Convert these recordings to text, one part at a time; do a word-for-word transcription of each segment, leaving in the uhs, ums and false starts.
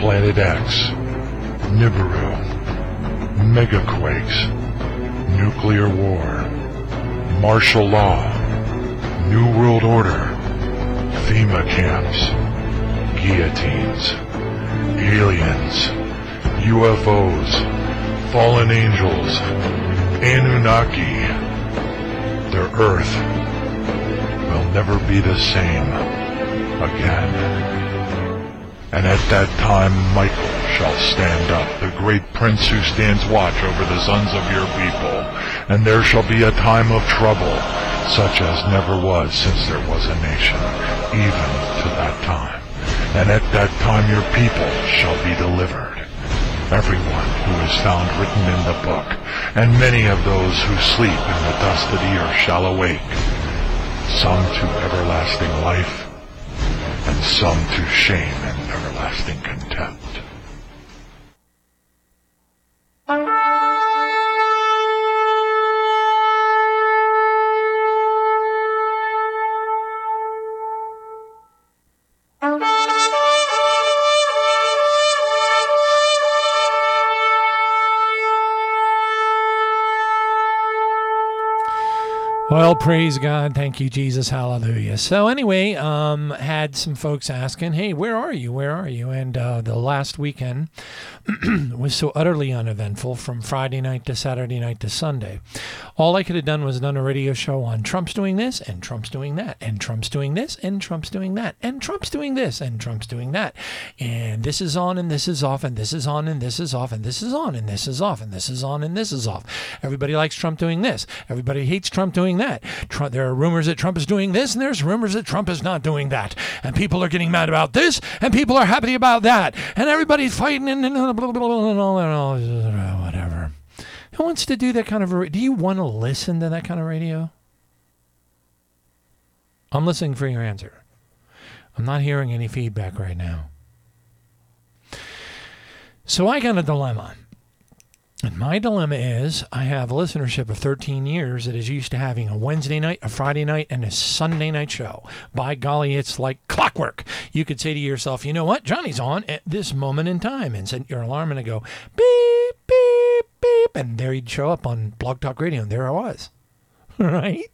Planet X, Nibiru, megaquakes, nuclear war, martial law, New World Order, FEMA camps, guillotines, aliens, U F Os, fallen angels, Anunnaki. Their Earth will never be the same again. And at that time Michael shall stand up, the great prince who stands watch over the sons of your people, and there shall be a time of trouble, such as never was since there was a nation, even to that time. And at that time your people shall be delivered, everyone who is found written in the book, and many of those who sleep in the dust of the earth shall awake, some to everlasting life, and some to shame and everlasting contempt. Well, praise God. Thank you, Jesus. Hallelujah. So anyway, um, had some folks asking, hey, where are you? Where are you? And uh, the last weekend was so utterly uneventful from Friday night to Saturday night to Sunday. All I could have done was done a radio show on Trump's doing this, and Trump's doing that, and Trump's doing this, and Trump's doing that, and Trump's doing this, and Trump's doing that. And this is on, and this is off, and this is on, and this is off, and this is on, and this is off, and this is on, and this is off. Everybody likes Trump doing this. Everybody hates Trump doing that. Trump, there are rumors that Trump is doing this, and there's rumors that Trump is not doing that. And people are getting mad about this, and people are happy about that. And everybody's fighting and, and, blah, blah, blah, and all and all, whatever. Who wants to do that kind of, do you want to listen to that kind of radio? I'm listening for your answer. I'm not hearing any feedback right now. So I got a dilemma. And my dilemma is I have a listenership of thirteen years that is used to having a Wednesday night, a Friday night, and a Sunday night show. By golly, it's like clockwork. You could say to yourself, you know what? Johnny's on at this moment in time, and set your alarm and it go beep, beep, beep. And there he'd show up on Blog Talk Radio, and there I was. Right?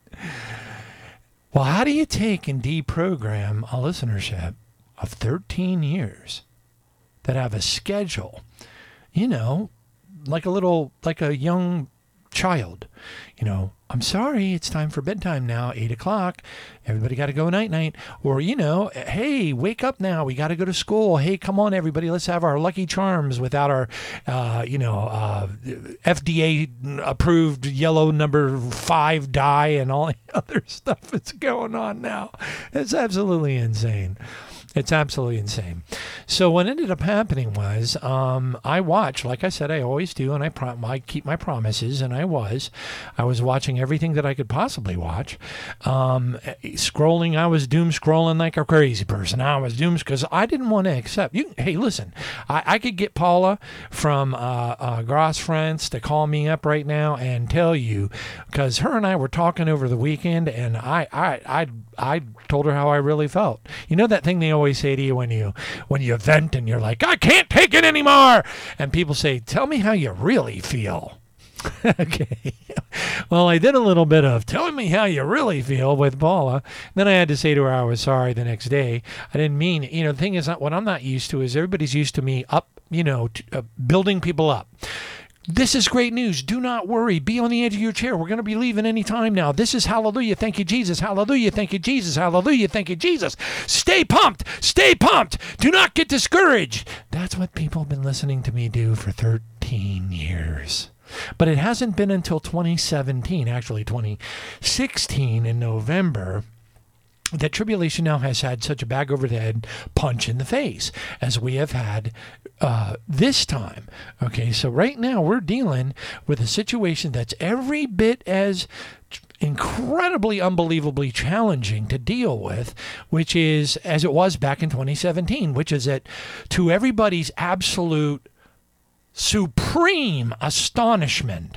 Well, how do you take and deprogram a listenership of thirteen years that have a schedule, you know, like a little, like a young child, you know, I'm sorry, it's time for bedtime now, eight o'clock. Everybody got to go night-night. Or, you know, hey, wake up now. We got to go to school. Hey, come on, everybody. Let's have our Lucky Charms without our, uh, you know, uh, F D A-approved yellow number five dye and all the other stuff that's going on now. It's absolutely insane. It's absolutely insane. So what ended up happening was um, I watched, like I said, I always do, and I, prom- I keep my promises, and I was. I was watching everything that I could possibly watch. Um, scrolling, I was doom scrolling like a crazy person. I was doom because I didn't want to accept. You, hey, listen, I, I could get Paula from uh, uh, Gras, France to call me up right now and tell you, because her and I were talking over the weekend, and I, I, I, I told her how I really felt. You know that thing they always say to you when you when you vent and you're like, I can't take it anymore, and people say, tell me how you really feel. Okay. Well, I did a little bit of telling me how you really feel with Paula. Then I had to say to her I was sorry the next day. I didn't mean, you know, the thing is, not what I'm not used to is everybody's used to me up, you know, t- uh, building people up. This is great news. Do not worry. Be on the edge of your chair. We're going to be leaving any time now. This is hallelujah. Thank you, Jesus. Hallelujah. Thank you, Jesus. Hallelujah. Thank you, Jesus. Stay pumped. Stay pumped. Do not get discouraged. That's what people have been listening to me do for thirteen years. But it hasn't been until twenty seventeen, actually twenty sixteen in November, that Tribulation Now has had such a bag over the head punch in the face as we have had uh, this time. Okay, so right now we're dealing with a situation that's every bit as incredibly, unbelievably challenging to deal with, which is as it was back in twenty seventeen, which is that to everybody's absolute supreme astonishment,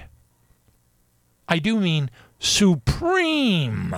I do mean supreme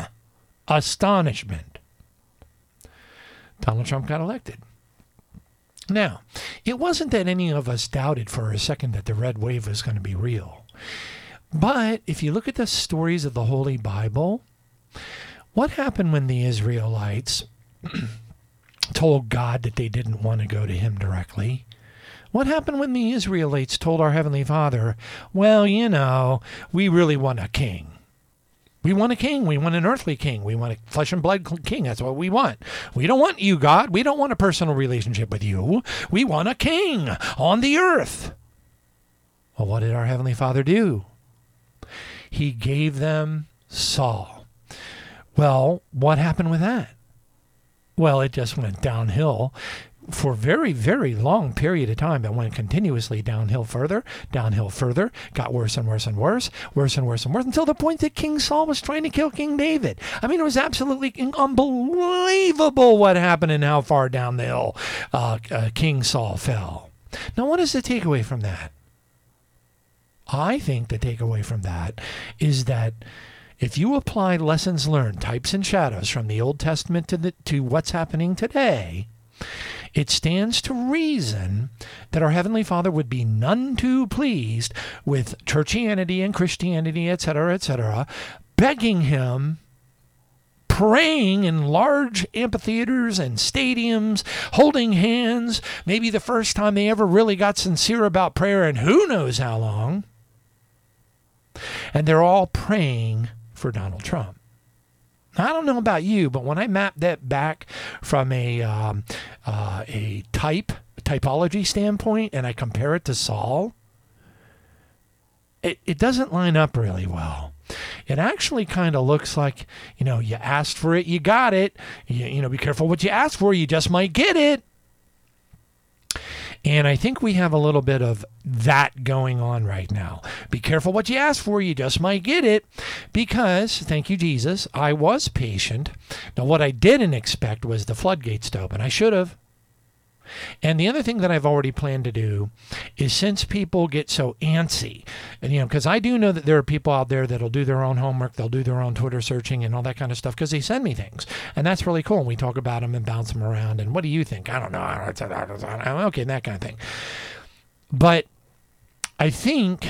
astonishment, Donald Trump got elected. Now, It wasn't that any of us doubted for a second that the red wave was going to be real. But if you look at the stories of the Holy Bible, what happened when the Israelites told God that they didn't want to go to him directly? What happened when the Israelites told our Heavenly Father, well, you know, we really want a king. We want a king. We want an earthly king. We want a flesh and blood king. That's what we want. We don't want you, God. We don't want a personal relationship with you. We want a king on the earth. Well, what did our Heavenly Father do? He gave them Saul. Well, what happened with that? Well, it just went downhill for a very, very long period of time. It went continuously downhill further, downhill further, got worse and worse and worse, worse and worse and worse, until the point that King Saul was trying to kill King David. I mean, it was absolutely unbelievable what happened and how far down the hill uh, uh, King Saul fell. Now, what is the takeaway from that? I think the takeaway from that is that if you apply lessons learned, types and shadows from the Old Testament to the, to what's happening today, it stands to reason that our Heavenly Father would be none too pleased with churchianity and Christianity, et cetera, et cetera, begging him, praying in large amphitheaters and stadiums, holding hands, maybe the first time they ever really got sincere about prayer in who knows how long. And they're all praying for Donald Trump. I don't know about you, but when I map that back from a um, uh, a type typology standpoint and I compare it to Saul, it, it doesn't line up really well. It actually kind of looks like, you know, you asked for it, you got it. You, you know, be careful what you ask for, you just might get it. And I think we have a little bit of that going on right now. Be careful what you ask for, you just might get it. Because, thank you, Jesus, I was patient. Now, what I didn't expect was the floodgates to open. I should have. And the other thing that I've already planned to do is, since people get so antsy, and you know, because I do know that there are people out there that'll do their own homework, they'll do their own Twitter searching and all that kind of stuff because they send me things. And that's really cool. And we talk about them and bounce them around. And what do you think? I don't know. Okay, that kind of thing. But I think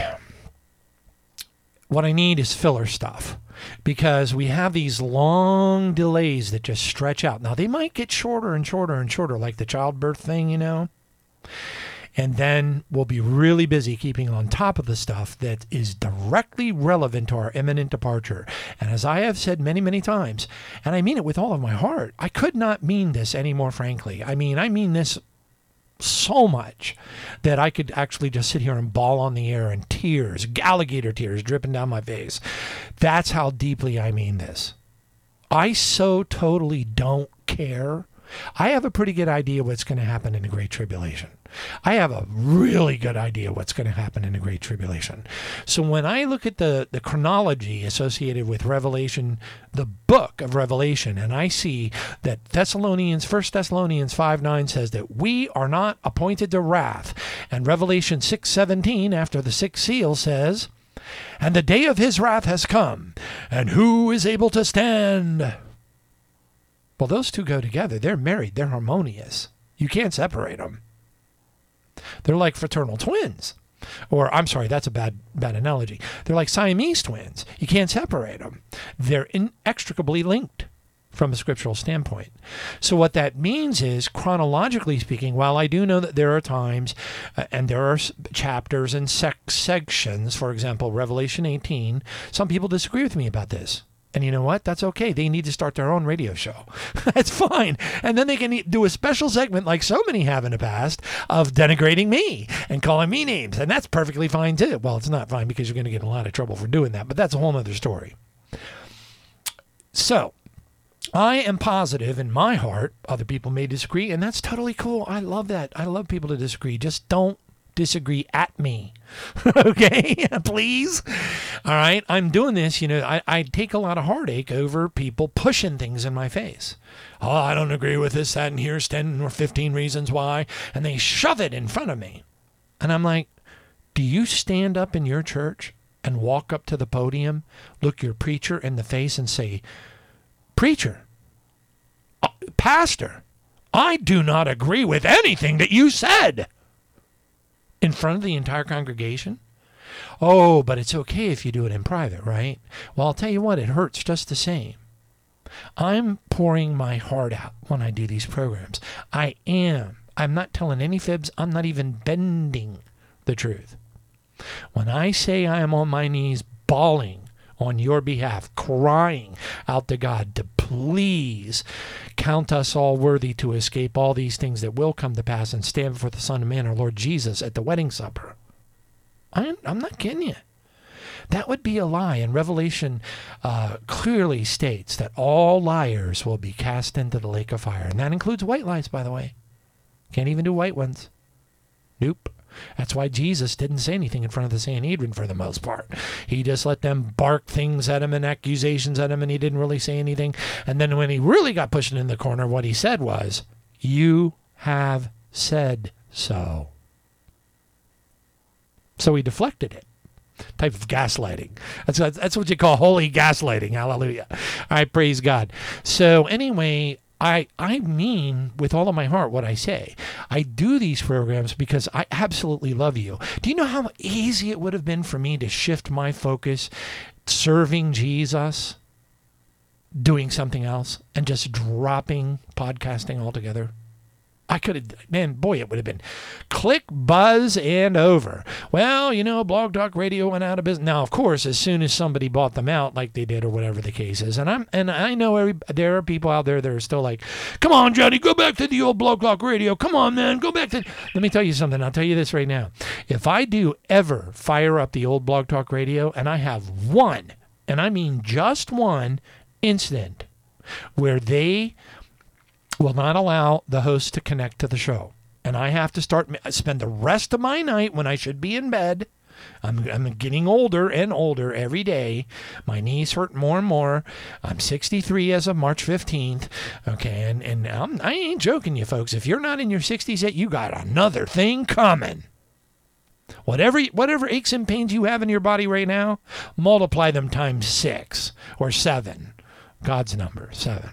what I need is filler stuff. Because we have these long delays that just stretch out. Now, they might get shorter and shorter and shorter, like the childbirth thing, you know. And then we'll be really busy keeping on top of the stuff that is directly relevant to our imminent departure. And as I have said many, many times, and I mean it with all of my heart, I could not mean this any more frankly. I mean, I mean this so much that I could actually just sit here and bawl on the air and tears, alligator tears dripping down my face. That's how deeply I mean this. I so totally don't care. I have a pretty good idea what's going to happen in the Great Tribulation. I have a really good idea what's going to happen in the Great Tribulation. So when I look at the, the chronology associated with Revelation, the book of Revelation, and I see that Thessalonians, First Thessalonians five nine says that we are not appointed to wrath. And Revelation six seventeen, after the sixth seal, says, and the day of his wrath has come, and who is able to stand? Well, those two go together. They're married. They're harmonious. You can't separate them. They're like fraternal twins. Or, I'm sorry, that's a bad bad analogy. They're like Siamese twins. You can't separate them. They're inextricably linked from a scriptural standpoint. So what that means is, chronologically speaking, while I do know that there are times, uh, and there are chapters and sec- sections, for example, Revelation eighteen, some people disagree with me about this. And you know what? That's okay. They need to start their own radio show. That's fine. And then they can do a special segment like so many have in the past of denigrating me and calling me names. And that's perfectly fine too. Well, it's not fine because you're going to get in a lot of trouble for doing that. But that's a whole other story. So I am positive in my heart, other people may disagree, and that's totally cool. I love that. I love people to disagree. Just don't disagree at me. Okay, please. All right, I'm doing this, you know, I, I take a lot of heartache over people pushing things in my face. Oh, I don't agree with this, that, and here's ten or fifteen reasons why, and they shove it in front of me. And I'm like, do you stand up in your church and walk up to the podium, look your preacher in the face and say, preacher, uh, pastor, I do not agree with anything that you said. in front of the entire congregation? Oh, but it's okay if you do it in private, right? Well, I'll tell you what, it hurts just the same. I'm pouring my heart out when I do these programs. I am. I'm not telling any fibs. I'm not even bending the truth. When I say I am on my knees bawling on your behalf, crying out to God to please count us all worthy to escape all these things that will come to pass and stand before the Son of Man, our Lord Jesus, at the wedding supper. I'm, I'm not kidding you. That would be a lie. And Revelation uh, clearly states that all liars will be cast into the lake of fire. And that includes white lies, by the way. Can't even do white ones. Nope. That's why Jesus didn't say anything in front of the Sanhedrin for the most part. He just let them bark things at him and accusations at him, and he didn't really say anything. And then when he really got pushed in the corner, what he said was, "You have said so." So he deflected it. Type of gaslighting. That's, that's what you call holy gaslighting. Hallelujah. I praise God. So anyway, I I mean with all of my heart what I say. I do these programs because I absolutely love you. Do you know how easy it would have been for me to shift my focus serving Jesus, doing something else, and just dropping podcasting altogether? I could have, man, boy, it would have been click, buzz, and over. Well, you know, Blog Talk Radio went out of business. Now, of course, as soon as somebody bought them out, like they did, or whatever the case is, and I'm, and I know every, there are people out there that are still like, "Come on, Johnny, go back to the old Blog Talk Radio. Come on, man, go back to." Let me tell you something. I'll tell you this right now. If I do ever fire up the old Blog Talk Radio, and I have one, and I mean just one incident where they will not allow the host to connect to the show, and I have to start spend the rest of my night when I should be in bed. I'm, I'm getting older and older every day. My knees hurt more and more. I'm sixty-three as of March fifteenth. Okay, and, and I'm, I ain't joking you folks. If you're not in your sixties yet, you got another thing coming. Whatever whatever aches and pains you have in your body right now, multiply them times six or seven. God's number, seven.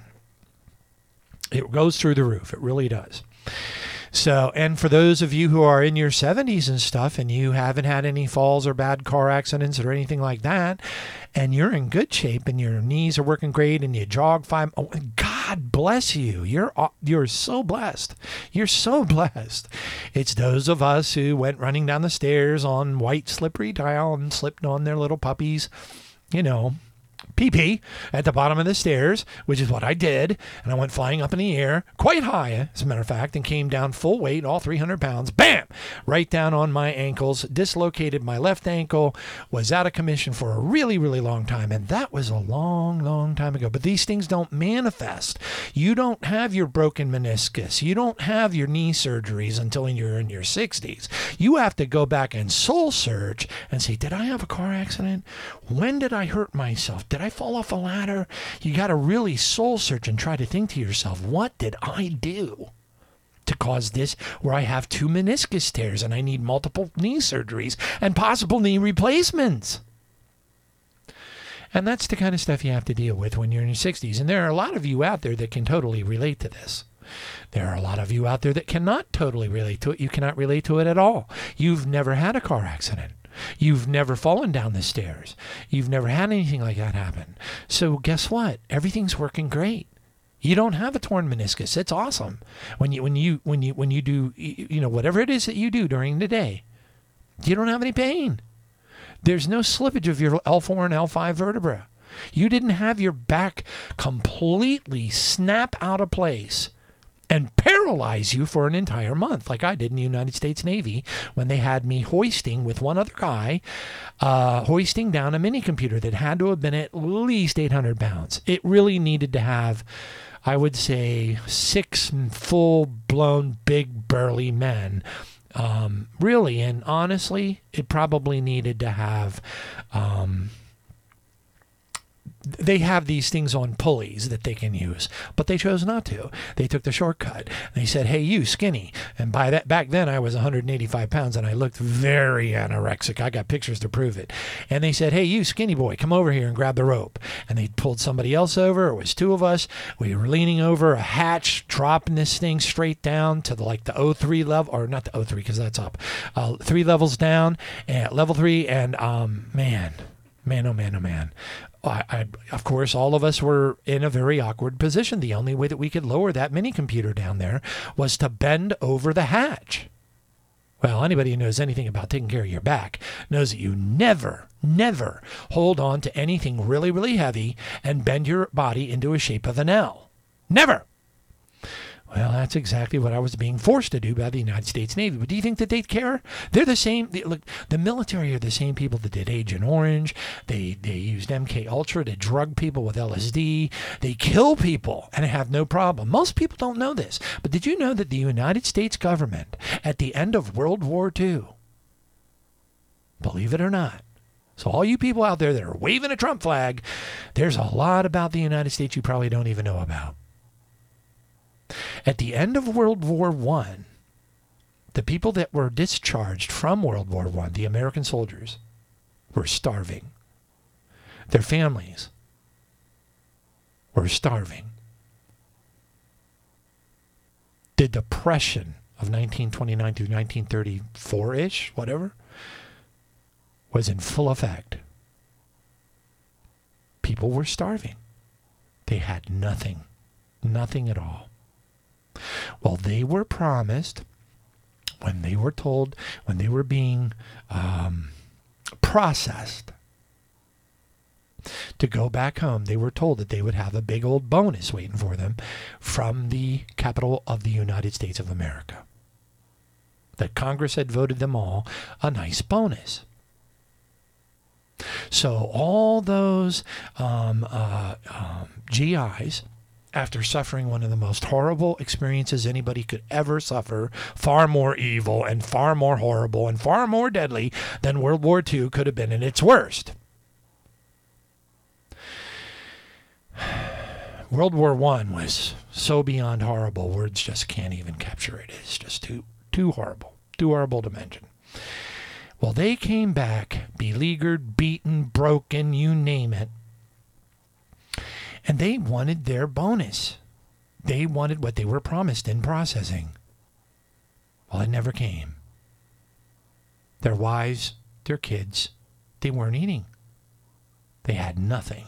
It goes through the roof. It really does. So, and for those of you who are in your seventies and stuff, and you haven't had any falls or bad car accidents or anything like that, and you're in good shape and your knees are working great and you jog five, oh, God bless you. You're you're so blessed. You're so blessed. It's those of us who went running down the stairs on white slippery tile and slipped on their little puppies, you know, pee-pee at the bottom of the stairs, which is what I did, and I went flying up in the air, quite high, as a matter of fact, and came down full weight, all three hundred pounds, bam, right down on my ankles, dislocated my left ankle, was out of commission for a really, really long time, and that was a long, long time ago. But these things don't manifest. You don't have your broken meniscus. You don't have your knee surgeries until you're in your sixties. You have to go back and soul search and say, did I have a car accident? When did I hurt myself? Did I fall off a ladder? You got to really soul search and try to think to yourself, what did I do to cause this, where I have two meniscus tears and I need multiple knee surgeries and possible knee replacements? And that's the kind of stuff you have to deal with when you're in your sixties. And there are a lot of you out there that can totally relate to this. There are a lot of you out there that cannot totally relate to it. You cannot relate to it at all. You've never had a car accident. You've never fallen down the stairs. You've never had anything like that happen. So guess what? Everything's working great. You don't have a torn meniscus. It's awesome. When you when you when you when you do you know whatever it is that you do during the day, you don't have any pain. There's no slippage of your L four and L five vertebra. You didn't have your back completely snap out of place and paralyze you for an entire month, like I did in the United States Navy when they had me hoisting with one other guy, uh, hoisting down a mini computer that had to have been at least eight hundred pounds. It really needed to have, I would say, six full-blown, big, burly men. Um, really, and honestly, it probably needed to have... Um, they have these things on pulleys that they can use, but they chose not to. They took the shortcut. They said, hey, you skinny. And by that, back then I was one hundred eighty-five pounds and I looked very anorexic. I got pictures to prove it. And they said, hey, you skinny boy, come over here and grab the rope. And they pulled somebody else over. It was two of us. We were leaning over a hatch, dropping this thing straight down to the, like the O three level, or not the O three because that's up, uh, three levels down, and level three. And um, man, man, oh man, oh man. I, I, of course, all of us were in a very awkward position. The only way that we could lower that mini computer down there was to bend over the hatch. Well, anybody who knows anything about taking care of your back knows that you never, never hold on to anything really, really heavy and bend your body into a shape of an L. Never. Well, that's exactly what I was being forced to do by the United States Navy. But do you think that they'd care? They're the same. They, look, the military are the same people that did Agent Orange. They they used M K Ultra to drug people with L S D. They kill people and have no problem. Most people don't know this. But did you know that the United States government, at the end of World War Two, believe it or not, so all you people out there that are waving a Trump flag, there's a lot about the United States you probably don't even know about. At the end of World War One, the people that were discharged from World War One, the American soldiers, were starving. Their families were starving. The Depression of nineteen twenty-nine to nineteen thirty-four-ish, whatever, was in full effect. People were starving. They had nothing. Nothing at all. Well, they were promised, when they were told, when they were being um, processed to go back home, they were told that they would have a big old bonus waiting for them from the capital of the United States of America. That Congress had voted them all a nice bonus. So all those um, uh, um, G Is, after suffering one of the most horrible experiences anybody could ever suffer, far more evil and far more horrible and far more deadly than World War Two could have been at its worst. World War One was so beyond horrible, words just can't even capture it. It's just too, too horrible, too horrible to mention. Well, they came back, beleaguered, beaten, broken, you name it. And they wanted their bonus. They wanted what they were promised in processing. Well, it never came. Their wives, their kids, they weren't eating. They had nothing.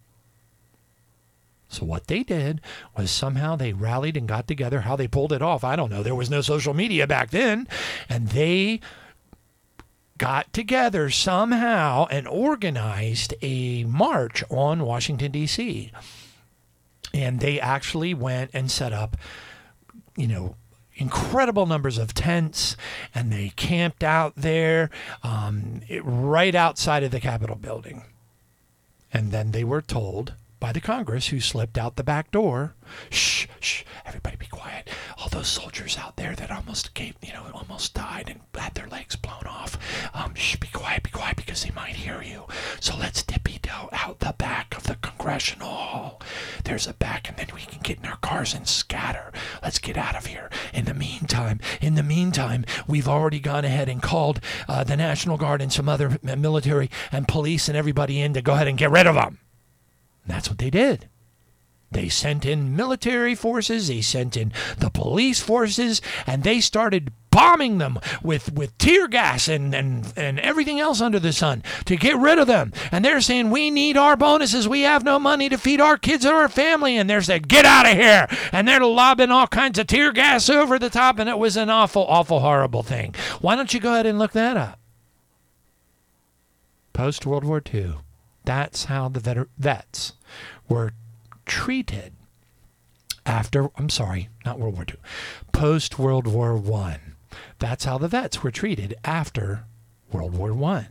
So what they did was somehow they rallied and got together. How they pulled it off, I don't know. There was no social media back then. And they got together somehow and organized a march on Washington, D C And they actually went and set up, you know, incredible numbers of tents, and they camped out there um, it, right outside of the Capitol building. And then they were told by the Congress, who slipped out the back door, shh, shh, everybody be quiet. All those soldiers out there that almost gave, you know, almost died and had their legs blown off. Um, shh, be quiet, be quiet, because they might hear you. So let's tippy-toe out the back of the Congressional Hall. There's a back, and then we can get in our cars and scatter. Let's get out of here. In the meantime, in the meantime, we've already gone ahead and called uh, the National Guard and some other military and police and everybody in to go ahead and get rid of them. And that's what they did. They sent in military forces, they sent in the police forces, and they started bombing them with, with tear gas and, and, and everything else under the sun to get rid of them. And they're saying, we need our bonuses. We have no money to feed our kids or our family. And they're saying, get out of here. And they're lobbing all kinds of tear gas over the top, and it was an awful, awful, horrible thing. Why don't you go ahead and look that up? Post-World War Two. That's how the vet- vets were treated after, I'm sorry, not World War Two, post-World War One. That's how the vets were treated after World War One.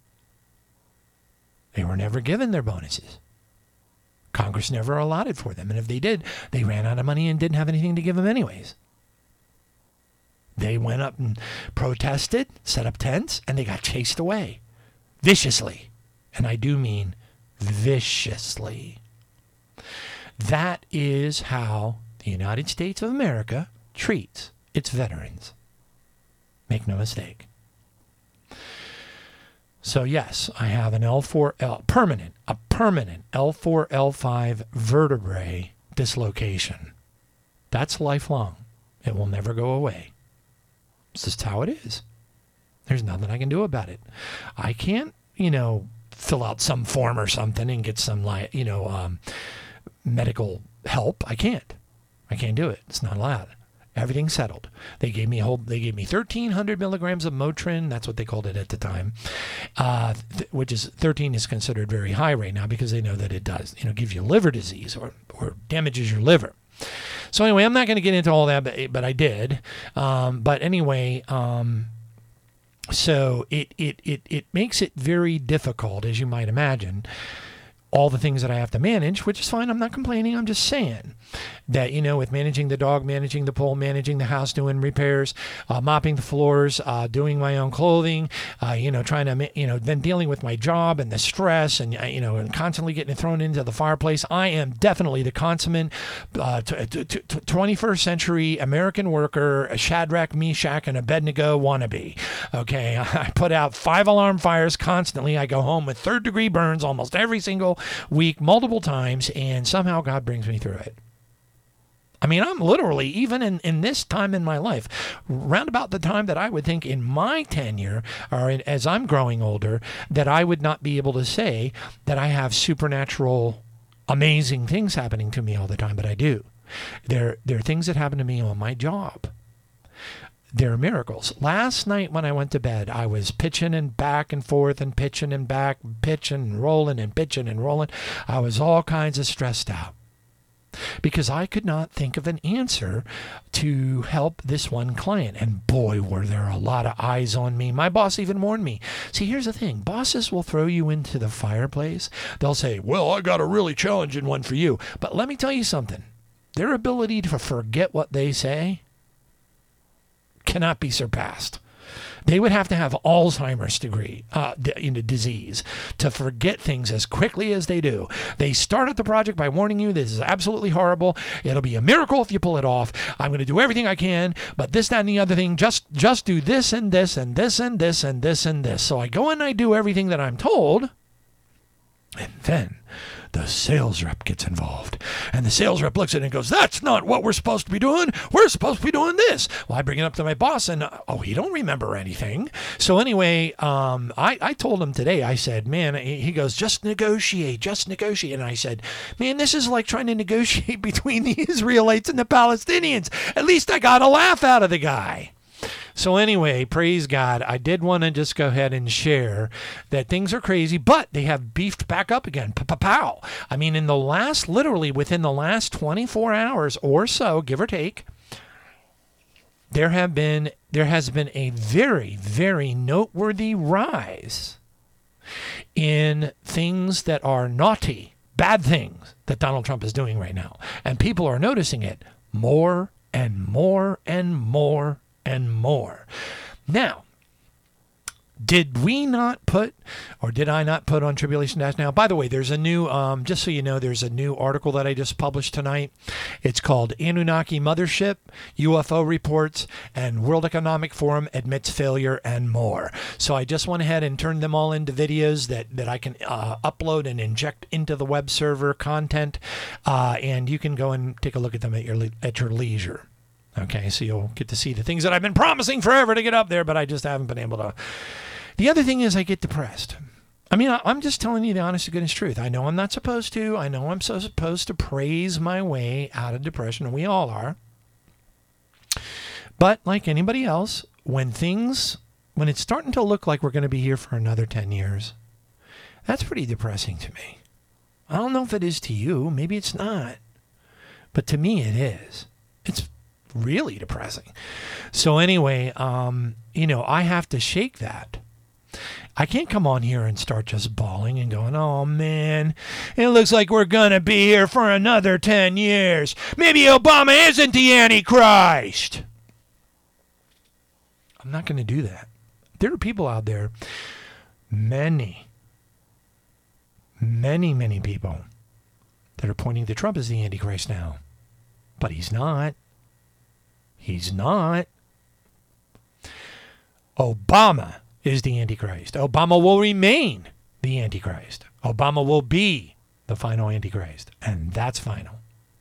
They were never given their bonuses. Congress never allotted for them, and if they did, they ran out of money and didn't have anything to give them anyways. They went up and protested, set up tents, and they got chased away viciously. And I do mean viciously. That is how the United States of America treats its veterans. Make no mistake. So yes, I have an L four L, permanent, a permanent L four L five vertebrae dislocation. That's lifelong. It will never go away. It's just how it is. There's nothing I can do about it. I can't, you know, fill out some form or something and get some, like, you know, um, medical help. I can't. I can't do it. It's not allowed. Everything's settled. They gave me a whole. They gave me thirteen hundred milligrams of Motrin. That's what they called it at the time, uh, th- which is thirteen is considered very high right now because they know that it does, you know, give you liver disease or or damages your liver. So anyway, I'm not going to get into all that, but, but I did. Um, but anyway, um, so it, it it it makes it very difficult, as you might imagine. All the things that I have to manage, which is fine. I'm not complaining. I'm just saying that, you know, with managing the dog, managing the pool, managing the house, doing repairs, uh, mopping the floors, uh, doing my own clothing, uh, you know, trying to, you know, then dealing with my job and the stress and, uh, you know, and constantly getting thrown into the fireplace. I am definitely the consummate uh, t- t- t- twenty-first century American worker, a Shadrach, Meshach, and Abednego wannabe. Okay. I put out five alarm fires constantly. I go home with third degree burns almost every single week, multiple times, and somehow God brings me through it. I mean, I'm literally, even in, in this time in my life, round about the time that I would think in my tenure, or in, as I'm growing older, that I would not be able to say that I have supernatural, amazing things happening to me all the time, but I do. There, there are things that happen to me on my job. They're miracles. Last night when I went to bed, I was pitching and back and forth and pitching and back, pitching and rolling and pitching and rolling. I was all kinds of stressed out because I could not think of an answer to help this one client. And boy, were there a lot of eyes on me. My boss even warned me. See, here's the thing. Bosses will throw you into the fireplace. They'll say, well, I got a really challenging one for you. But let me tell you something. Their ability to forget what they say cannot be surpassed. They would have to have Alzheimer's degree, uh, d- you know, disease to forget things as quickly as they do. They started the project by warning you this is absolutely horrible. It'll be a miracle if you pull it off. I'm going to do everything I can, but this, that, and the other thing, just just do this and this and this and this and this and this. So I go and I do everything that I'm told, and then the sales rep gets involved. And the sales rep looks at it and goes, that's not what we're supposed to be doing. We're supposed to be doing this. Well, I bring it up to my boss and, uh, oh, he don't remember anything. So anyway, um, I, I told him today, I said, man, he goes, just negotiate, just negotiate. And I said, man, this is like trying to negotiate between the Israelites and the Palestinians. At least I got a laugh out of the guy. So anyway, praise God. I did want to just go ahead and share that things are crazy, but they have beefed back up again. Pow. I mean, in the last, literally within the last twenty-four hours or so, give or take, there have been, there has been a very, very noteworthy rise in things that are naughty, bad things that Donald Trump is doing right now. And people are noticing it more and more and more and more. Now, did we not put, or did I not put on Tribulation Dash Now? By the way, there's a new, um, just so you know, there's a new article that I just published tonight. It's called Anunnaki Mothership, U F O Reports, and World Economic Forum Admits Failure, and more. So I just went ahead and turned them all into videos that, that I can uh, upload and inject into the web server content, uh, and you can go and take a look at them at your le- at your leisure. Okay, so you'll get to see the things that I've been promising forever to get up there, but I just haven't been able to. The other thing is I get depressed. I mean, I'm just telling you the honest to goodness truth. I know I'm not supposed to. I know I'm so supposed to praise my way out of depression, and we all are. But like anybody else, when things, when it's starting to look like we're going to be here for another ten years, that's pretty depressing to me. I don't know if it is to you. Maybe it's not. But to me, it is. It's really depressing. So anyway, um, you know, I have to shake that. I can't come on here and start just bawling and going, oh man, it looks like we're going to be here for another ten years. Maybe Obama isn't the Antichrist. I'm not going to do that. There are people out there, many, many, many people that are pointing to Trump as the Antichrist now. But he's not. He's not. Obama is the Antichrist. Obama will remain the Antichrist. Obama will be the final Antichrist. And that's final.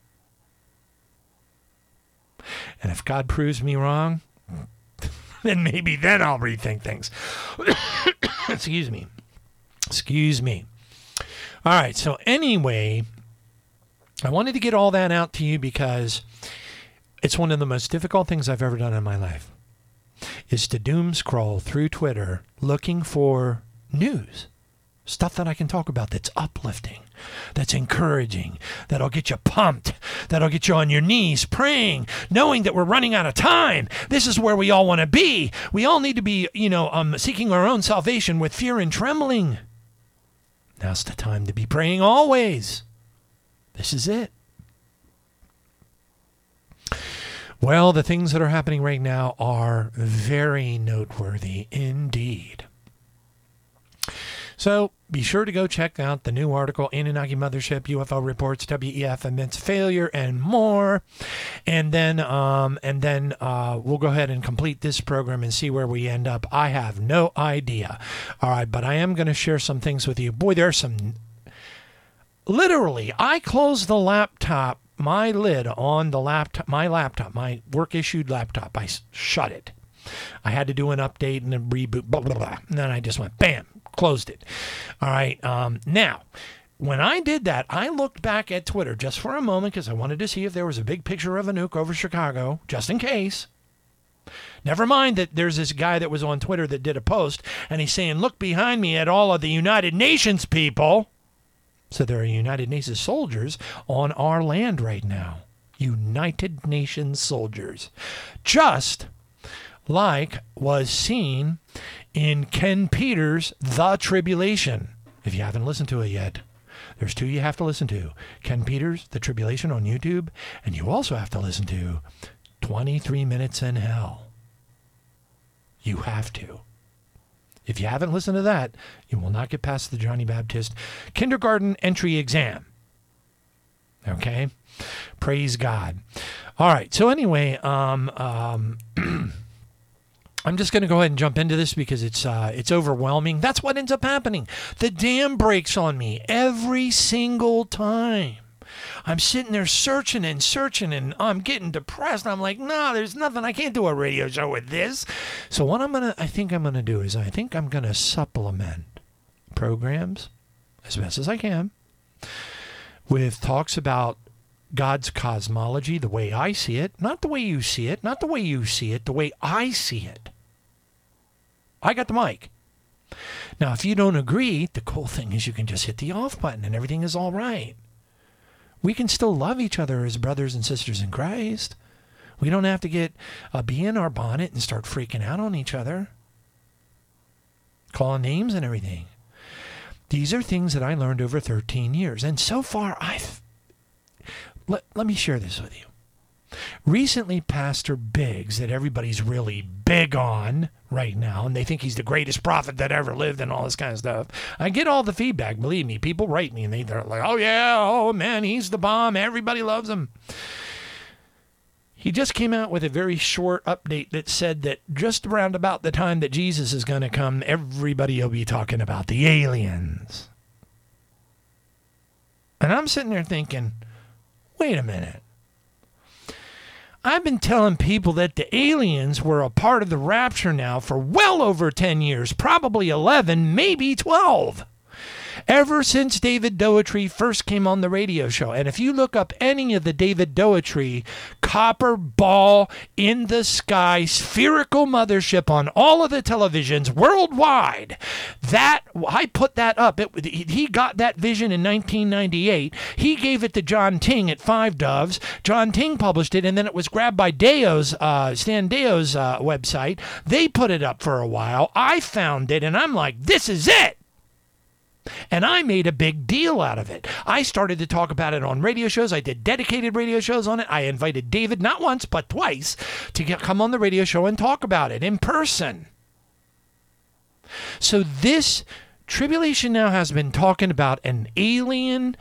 And if God proves me wrong, then maybe then I'll rethink things. Excuse me. Excuse me. All right. So anyway, I wanted to get all that out to you because it's one of the most difficult things I've ever done in my life, is to doom scroll through Twitter looking for news, stuff that I can talk about that's uplifting, that's encouraging, that'll get you pumped, that'll get you on your knees praying, knowing that we're running out of time. This is where we all want to be. We all need to be, you know, um, seeking our own salvation with fear and trembling. Now's the time to be praying always. This is it. Well, the things that are happening right now are very noteworthy indeed. So be sure to go check out the new article, Anunnaki Mothership, U F O Reports, W E F, Immense Failure, and more. And then um, and then uh, we'll go ahead and complete this program and see where we end up. I have no idea. All right, but I am going to share some things with you. Boy, there's some... Literally, I closed the laptop, my lid on the laptop, my laptop, my work-issued laptop. I shut it. I had to do an update and a reboot, blah, blah, blah. And then I just went, bam, closed it. All right. Um, now, when I did that, I looked back at Twitter just for a moment because I wanted to see if there was a big picture of a nuke over Chicago, just in case. Never mind that there's this guy that was on Twitter that did a post, and he's saying, look behind me at all of the United Nations people. So there are United Nations soldiers on our land right now. United Nations soldiers. Just like was seen in Ken Peters' The Tribulation. If you haven't listened to it yet, there's two you have to listen to. Ken Peters' The Tribulation on YouTube, and you also have to listen to twenty-three Minutes in Hell. You have to. If you haven't listened to that, you will not get past the Johnny Baptist kindergarten entry exam. Okay? Praise God. All right. So anyway, um, um, I'm just going to go ahead and jump into this because it's uh, it's overwhelming. That's what ends up happening. The dam breaks on me every single time. I'm sitting there searching and searching, and I'm getting depressed. I'm like, no, there's nothing. I can't do a radio show with this. So what I'm gonna, I think I'm gonna do is, I think I'm gonna supplement programs as best as I can with talks about God's cosmology, the way I see it, not the way you see it, not the way you see it, the way I see it. I got the mic. Now, if you don't agree, the cool thing is you can just hit the off button and everything is all right. We can still love each other as brothers and sisters in Christ. We don't have to get a bee in our bonnet and start freaking out on each other, calling names and everything. These are things that I learned over thirteen years. And so far, I've... Let, let me share this with you. Recently, Pastor Biggs, that everybody's really big on right now, and they think he's the greatest prophet that ever lived and all this kind of stuff. I get all the feedback, believe me. People write me, and they, they're like, oh, yeah, oh, man, he's the bomb. Everybody loves him. He just came out with a very short update that said that just around about the time that Jesus is going to come, everybody will be talking about the aliens. And I'm sitting there thinking, wait a minute. I've been telling people that the aliens were a part of the rapture now for well over ten years, probably eleven, maybe twelve. Ever since David Doherty first came on the radio show. And if you look up any of the David Doherty copper ball in the sky spherical mothership on all of the televisions worldwide, that I put that up. It, he got that vision in nineteen ninety-eight. He gave it to John Ting at Five Doves. John Ting published it, and then it was grabbed by Deo's, uh, Stan Deo's uh, website. They put it up for a while. I found it, and I'm like, this is it. And I made a big deal out of it. I started to talk about it on radio shows. I did dedicated radio shows on it. I invited David, not once, but twice, to get, come on the radio show and talk about it in person. So this Tribulation Now has been talking about an alien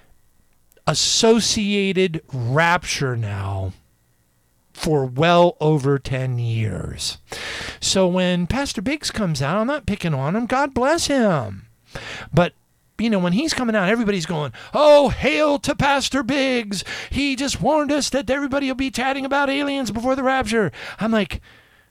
associated rapture now for well over ten years. So when Pastor Biggs comes out, I'm not picking on him. God bless him. But, you know, when he's coming out, everybody's going, oh, hail to Pastor Biggs. He just warned us that everybody will be chatting about aliens before the rapture. I'm like,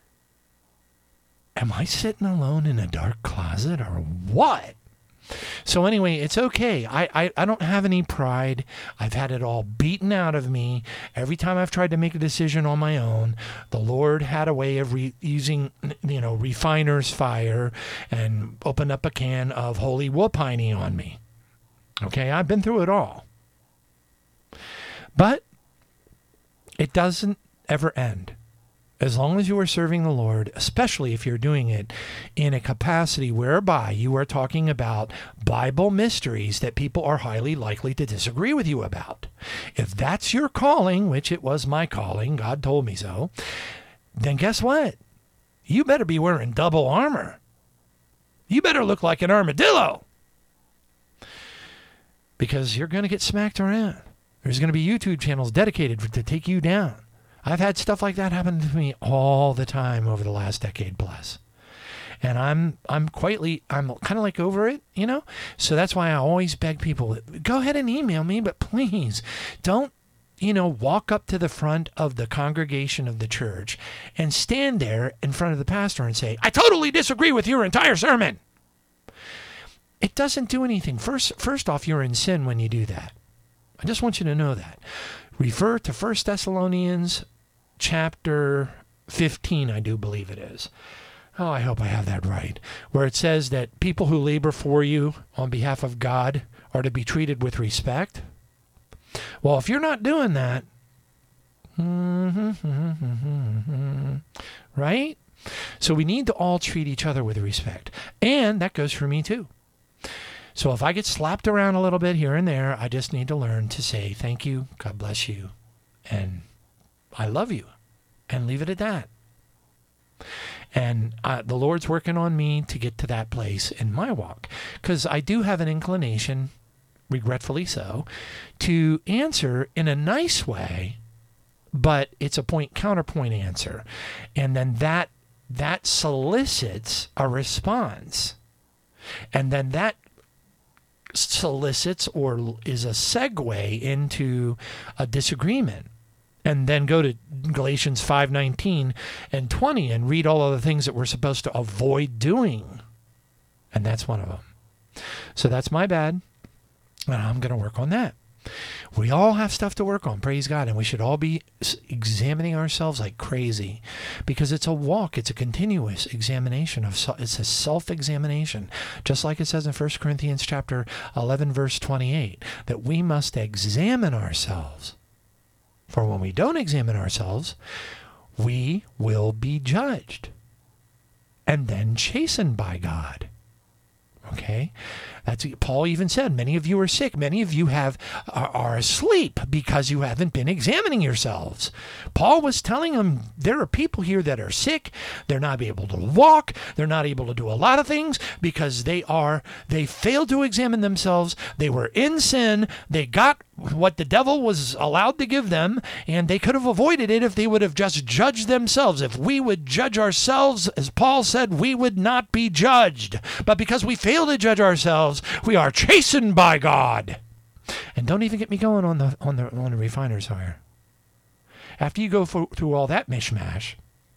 am I sitting alone in a dark closet or what? So anyway, it's okay. I, I, I don't have any pride. I've had it all beaten out of me. Every time I've tried to make a decision on my own, the Lord had a way of re- using, you know, refiner's fire and open up a can of holy whoopiney on me. Okay, I've been through it all. But it doesn't ever end. As long as you are serving the Lord, especially if you're doing it in a capacity whereby you are talking about Bible mysteries that people are highly likely to disagree with you about. If that's your calling, which it was my calling, God told me so, then guess what? You better be wearing double armor. You better look like an armadillo. Because you're going to get smacked around. There's going to be YouTube channels dedicated to take you down. I've had stuff like that happen to me all the time over the last decade plus. And I'm I'm quietly, I'm kind of like over it, you know? So that's why I always beg people, go ahead and email me, but please don't, you know, walk up to the front of the congregation of the church and stand there in front of the pastor and say, I totally disagree with your entire sermon. It doesn't do anything. First, first off, you're in sin when you do that. I just want you to know that. Refer to First Thessalonians chapter fifteen, I do believe it is. Oh, I hope I have that right. Where it says that people who labor for you on behalf of God are to be treated with respect. Well, if you're not doing that, right? So we need to all treat each other with respect. And that goes for me too. So if I get slapped around a little bit here and there, I just need to learn to say thank you, God bless you, and I love you, and leave it at that. And uh, the Lord's working on me to get to that place in my walk, because I do have an inclination, regretfully so, to answer in a nice way, but it's a point counterpoint answer, and then that that solicits a response, and then that solicits or is a segue into a disagreement. And then go to Galatians five nineteen and twenty and read all of the things that we're supposed to avoid doing. And that's one of them. So that's my bad. And I'm going to work on that. We all have stuff to work on, praise God. And we should all be examining ourselves like crazy, because it's a walk. It's a continuous examination. of It's a self-examination. Just like it says in First Corinthians chapter eleven, verse twenty-eight, that we must examine ourselves. For when we don't examine ourselves, we will be judged and then chastened by God. Okay? That's Paul even said, many of you are sick. Many of you have are, are asleep because you haven't been examining yourselves. Paul was telling them there are people here that are sick. They're not able to walk. They're not able to do a lot of things because they are they failed to examine themselves. They were in sin. They got what the devil was allowed to give them, and they could have avoided it if they would have just judged themselves. If we would judge ourselves, as Paul said, we would not be judged. But because we fail to judge ourselves, we are chastened by God. And don't even get me going on the on the on the refiner's fire. After you go for, through all that mishmash,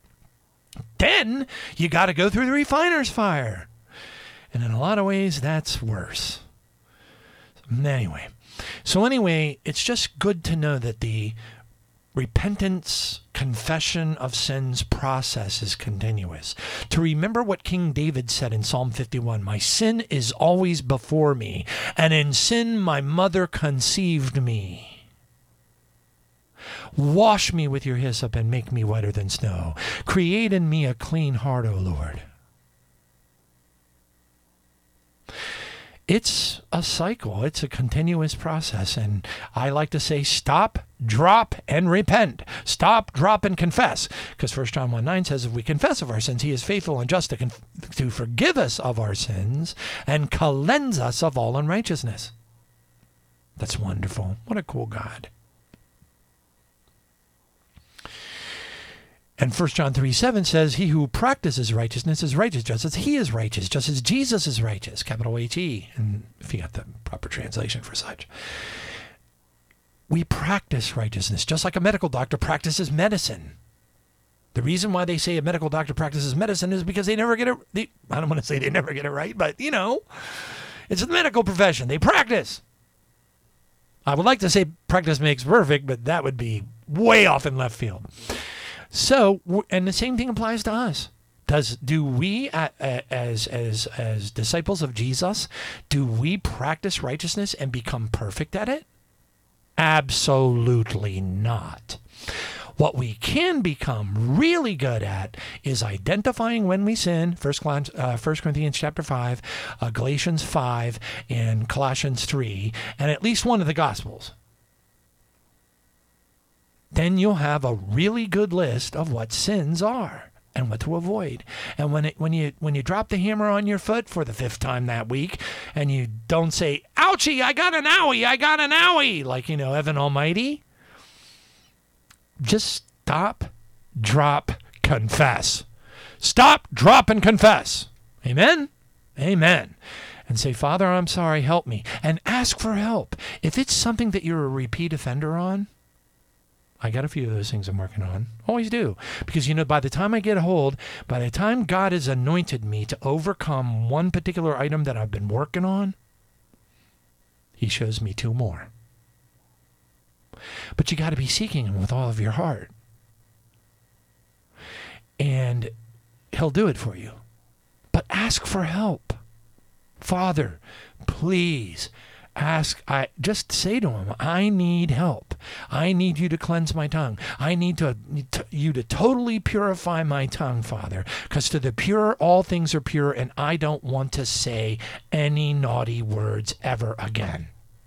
then you got to go through the refiner's fire. And in a lot of ways, that's worse. Anyway. So anyway, it's just good to know that the repentance, confession of sins process is continuous. To remember what King David said in Psalm fifty-one, my sin is always before me, and in sin my mother conceived me. Wash me with your hyssop and make me whiter than snow. Create in me a clean heart, O Lord. it's a cycle. It's a continuous process. And I like to say stop, drop, and repent. Stop, drop, and confess. Because First John one nine says if we confess of our sins, he is faithful and just to, conf- to forgive us of our sins and cleanse us of all unrighteousness. That's wonderful. What a cool God. And First John three seven says, he who practices righteousness is righteous, just as he is righteous, just as Jesus is righteous, capital H E, and if you got the proper translation for such. We practice righteousness, just like a medical doctor practices medicine. The reason why they say a medical doctor practices medicine is because they never get it, they, I don't want to say they never get it right, but, you know, it's the medical profession. They practice. I would like to say practice makes perfect, but that would be way off in left field. So, and the same thing applies to us. Does do we, as as as disciples of Jesus, do we practice righteousness and become perfect at it? Absolutely not. What we can become really good at is identifying when we sin, First Corinthians chapter five, uh, Galatians five, and Colossians three, and at least one of the Gospels. Then you'll have a really good list of what sins are and what to avoid. And when it, when you when you drop the hammer on your foot for the fifth time that week, and you don't say, ouchie, I got an owie, I got an owie, like, you know, Evan Almighty, just stop, drop, confess. Stop, drop, and confess. Amen? Amen. And say, Father, I'm sorry, help me. And ask for help. If it's something that you're a repeat offender on, I got a few of those things I'm working on. Always do. Because, you know, by the time I get a hold, by the time God has anointed me to overcome one particular item that I've been working on, he shows me two more. But you got to be seeking him with all of your heart. And he'll do it for you. But ask for help. Father, please ask, I just say to him, I need help. I need you to cleanse my tongue. I need to, to you to totally purify my tongue, Father, because to the pure, all things are pure, and I don't want to say any naughty words ever again.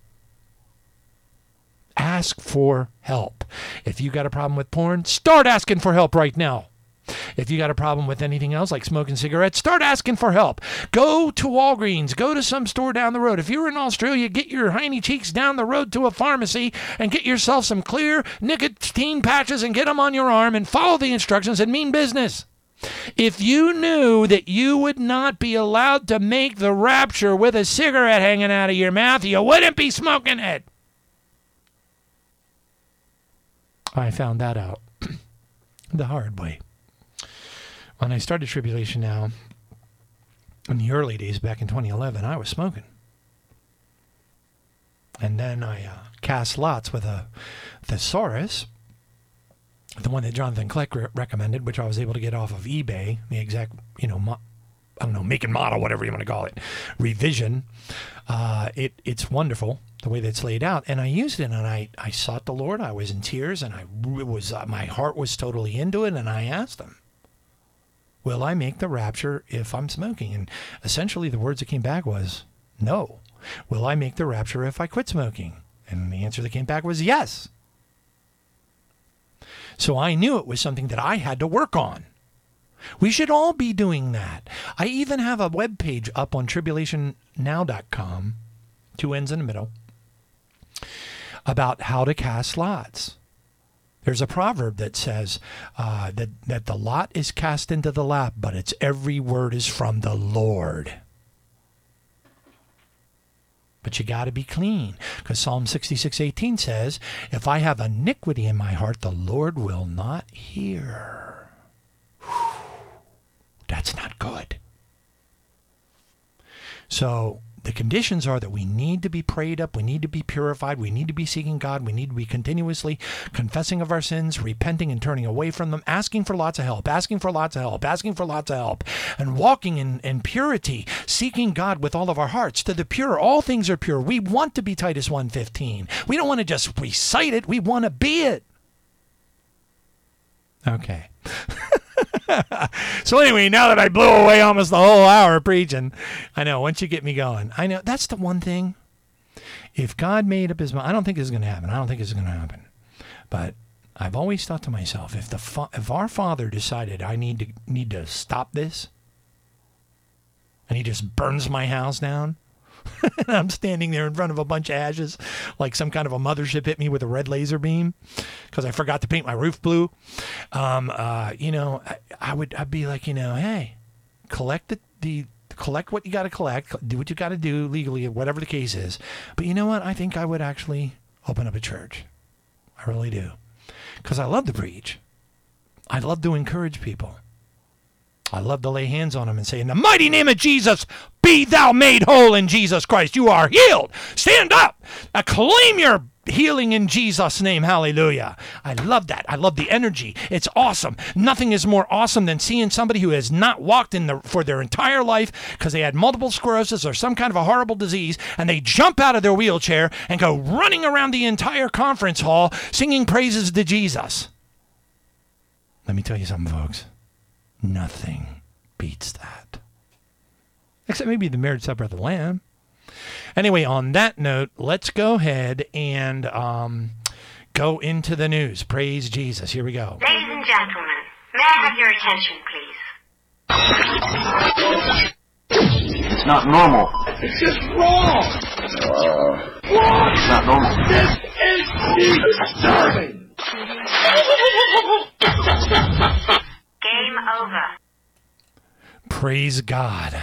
Ask for help. If you got a problem with porn, start asking for help right now. If you got a problem with anything else like smoking cigarettes, start asking for help. Go to Walgreens. Go to some store down the road. If you're in Australia, get your hiney cheeks down the road to a pharmacy and get yourself some clear nicotine patches and get them on your arm and follow the instructions and mean business. If you knew that you would not be allowed to make the rapture with a cigarette hanging out of your mouth, you wouldn't be smoking it. I found that out the hard way. When I started Tribulation Now, in the early days back in twenty eleven, I was smoking. And then I uh, cast lots with a thesaurus, the one that Jonathan Kleck re- recommended, which I was able to get off of eBay, the exact, you know, mo- I don't know, make and model, whatever you want to call it, revision. Uh, it It's wonderful, the way that's laid out. And I used it, and I, I sought the Lord. I was in tears, and I was uh, my heart was totally into it, and I asked him, will I make the rapture if I'm smoking? And essentially the words that came back was, no. Will I make the rapture if I quit smoking? And the answer that came back was yes. So I knew it was something that I had to work on. We should all be doing that. I even have a web page up on tribulation now dot com, two N's in the middle, about how to cast lots. There's a proverb that says uh, that, that the lot is cast into the lap, but its every word is from the Lord. But you got to be clean, because Psalm sixty-six eighteen says, if I have iniquity in my heart, the Lord will not hear. Whew. That's not good. So the conditions are that we need to be prayed up, we need to be purified, we need to be seeking God, we need to be continuously confessing of our sins, repenting and turning away from them, asking for lots of help, asking for lots of help, asking for lots of help, and walking in, in purity, seeking God with all of our hearts. To the pure, all things are pure. We want to be Titus one fifteen. We don't want to just recite it, we want to be it. Okay. So anyway, now that I blew away almost the whole hour preaching, I know, once you get me going, I know that's the one thing. If God made up his mind, I don't think this is going to happen. I don't think it's going to happen. But I've always thought to myself, if the fa- if our Father decided I need to need to stop this, and he just burns my house down, and I'm standing there in front of a bunch of ashes, like some kind of a mothership hit me with a red laser beam because I forgot to paint my roof blue. Um, uh, you know, I, I would I'd be like, you know, hey, collect the, the collect what you got to collect, do what you got to do legally, whatever the case is. But you know what? I think I would actually open up a church. I really do, because I love to preach. I love to encourage people. I love to lay hands on them and say, in the mighty name of Jesus, be thou made whole in Jesus Christ. You are healed. Stand up. Acclaim your healing in Jesus' name. Hallelujah. I love that. I love the energy. It's awesome. Nothing is more awesome than seeing somebody who has not walked in the, for their entire life because they had multiple sclerosis or some kind of a horrible disease, and they jump out of their wheelchair and go running around the entire conference hall singing praises to Jesus. Let me tell you something, folks. Nothing beats that. Except maybe the marriage supper of the Lamb. Anyway, on that note, let's go ahead and um, go into the news. Praise Jesus. Here we go. Ladies and gentlemen, may I have your attention, please? It's not normal. It's just wrong. Uh, Wrong. it's not normal. This is disturbing. Game over. Praise God.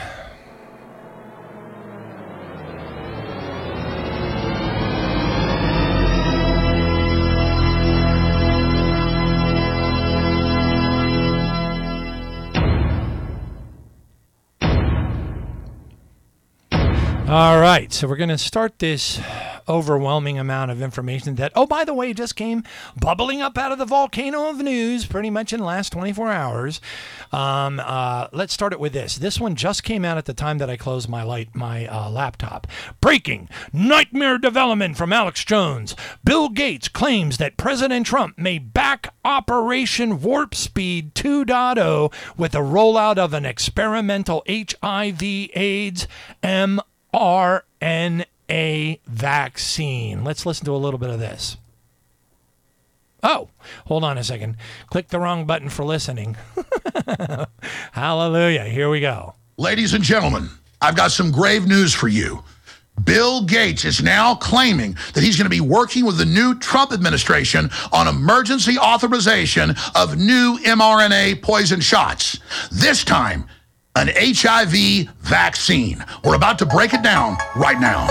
All right, so we're going to start this overwhelming amount of information that, oh, by the way, just came bubbling up out of the volcano of news pretty much in the last twenty-four hours. Um, uh, let's start it with this. This one just came out at the time that I closed my light, my uh, laptop. Breaking nightmare development from Alex Jones. Bill Gates claims that President Trump may back Operation Warp Speed two point oh with the rollout of an experimental H I V AIDS M R N A vaccine. Let's listen to a little bit of this. Oh, hold on a second. Click the wrong button for listening. Hallelujah. Here we go. Ladies and gentlemen, I've got some grave news for you. Bill Gates is now claiming that he's going to be working with the new Trump administration on emergency authorization of new mRNA poison shots. This time, an H I V vaccine. We're about to break it down right now.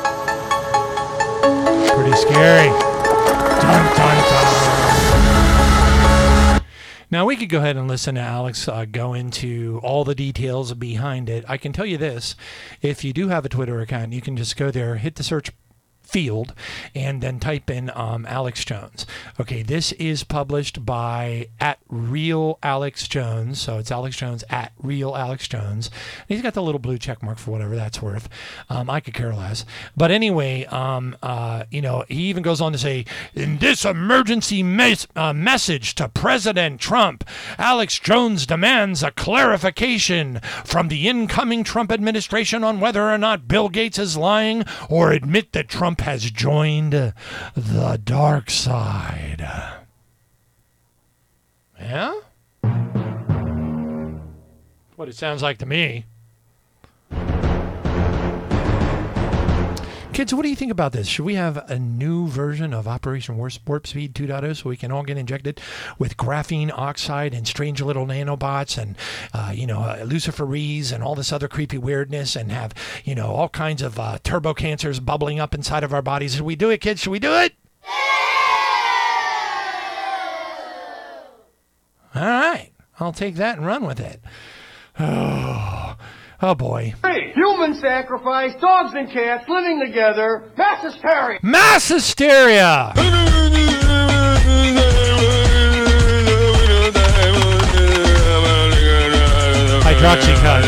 Pretty scary. Dun, dun, dun. Now, we could go ahead and listen to Alex uh, go into all the details behind it. I can tell you this. If you do have a Twitter account, you can just go there, hit the search field, and then type in um, Alex Jones. Okay, this is published by at Real Alex Jones. So it's Alex Jones at Real Alex Jones. And he's got the little blue check mark for whatever that's worth. Um, I could care less. But anyway, um, uh, you know, he even goes on to say, in this emergency mes- uh, message to President Trump, Alex Jones demands a clarification from the incoming Trump administration on whether or not Bill Gates is lying or admit that Trump has joined the dark side. Yeah? What it sounds like to me. Kids, what do you think about this? Should we have a new version of Operation Warp Speed two point oh so we can all get injected with graphene oxide and strange little nanobots and, uh, you know, uh, Luciferese and all this other creepy weirdness and have, you know, all kinds of uh, turbo cancers bubbling up inside of our bodies? Should we do it, kids? Should we do it? All right. I'll take that and run with it. Oh. Oh, boy. Human sacrifice, dogs and cats living together, mass hysteria. Mass hysteria! Hydroxycut.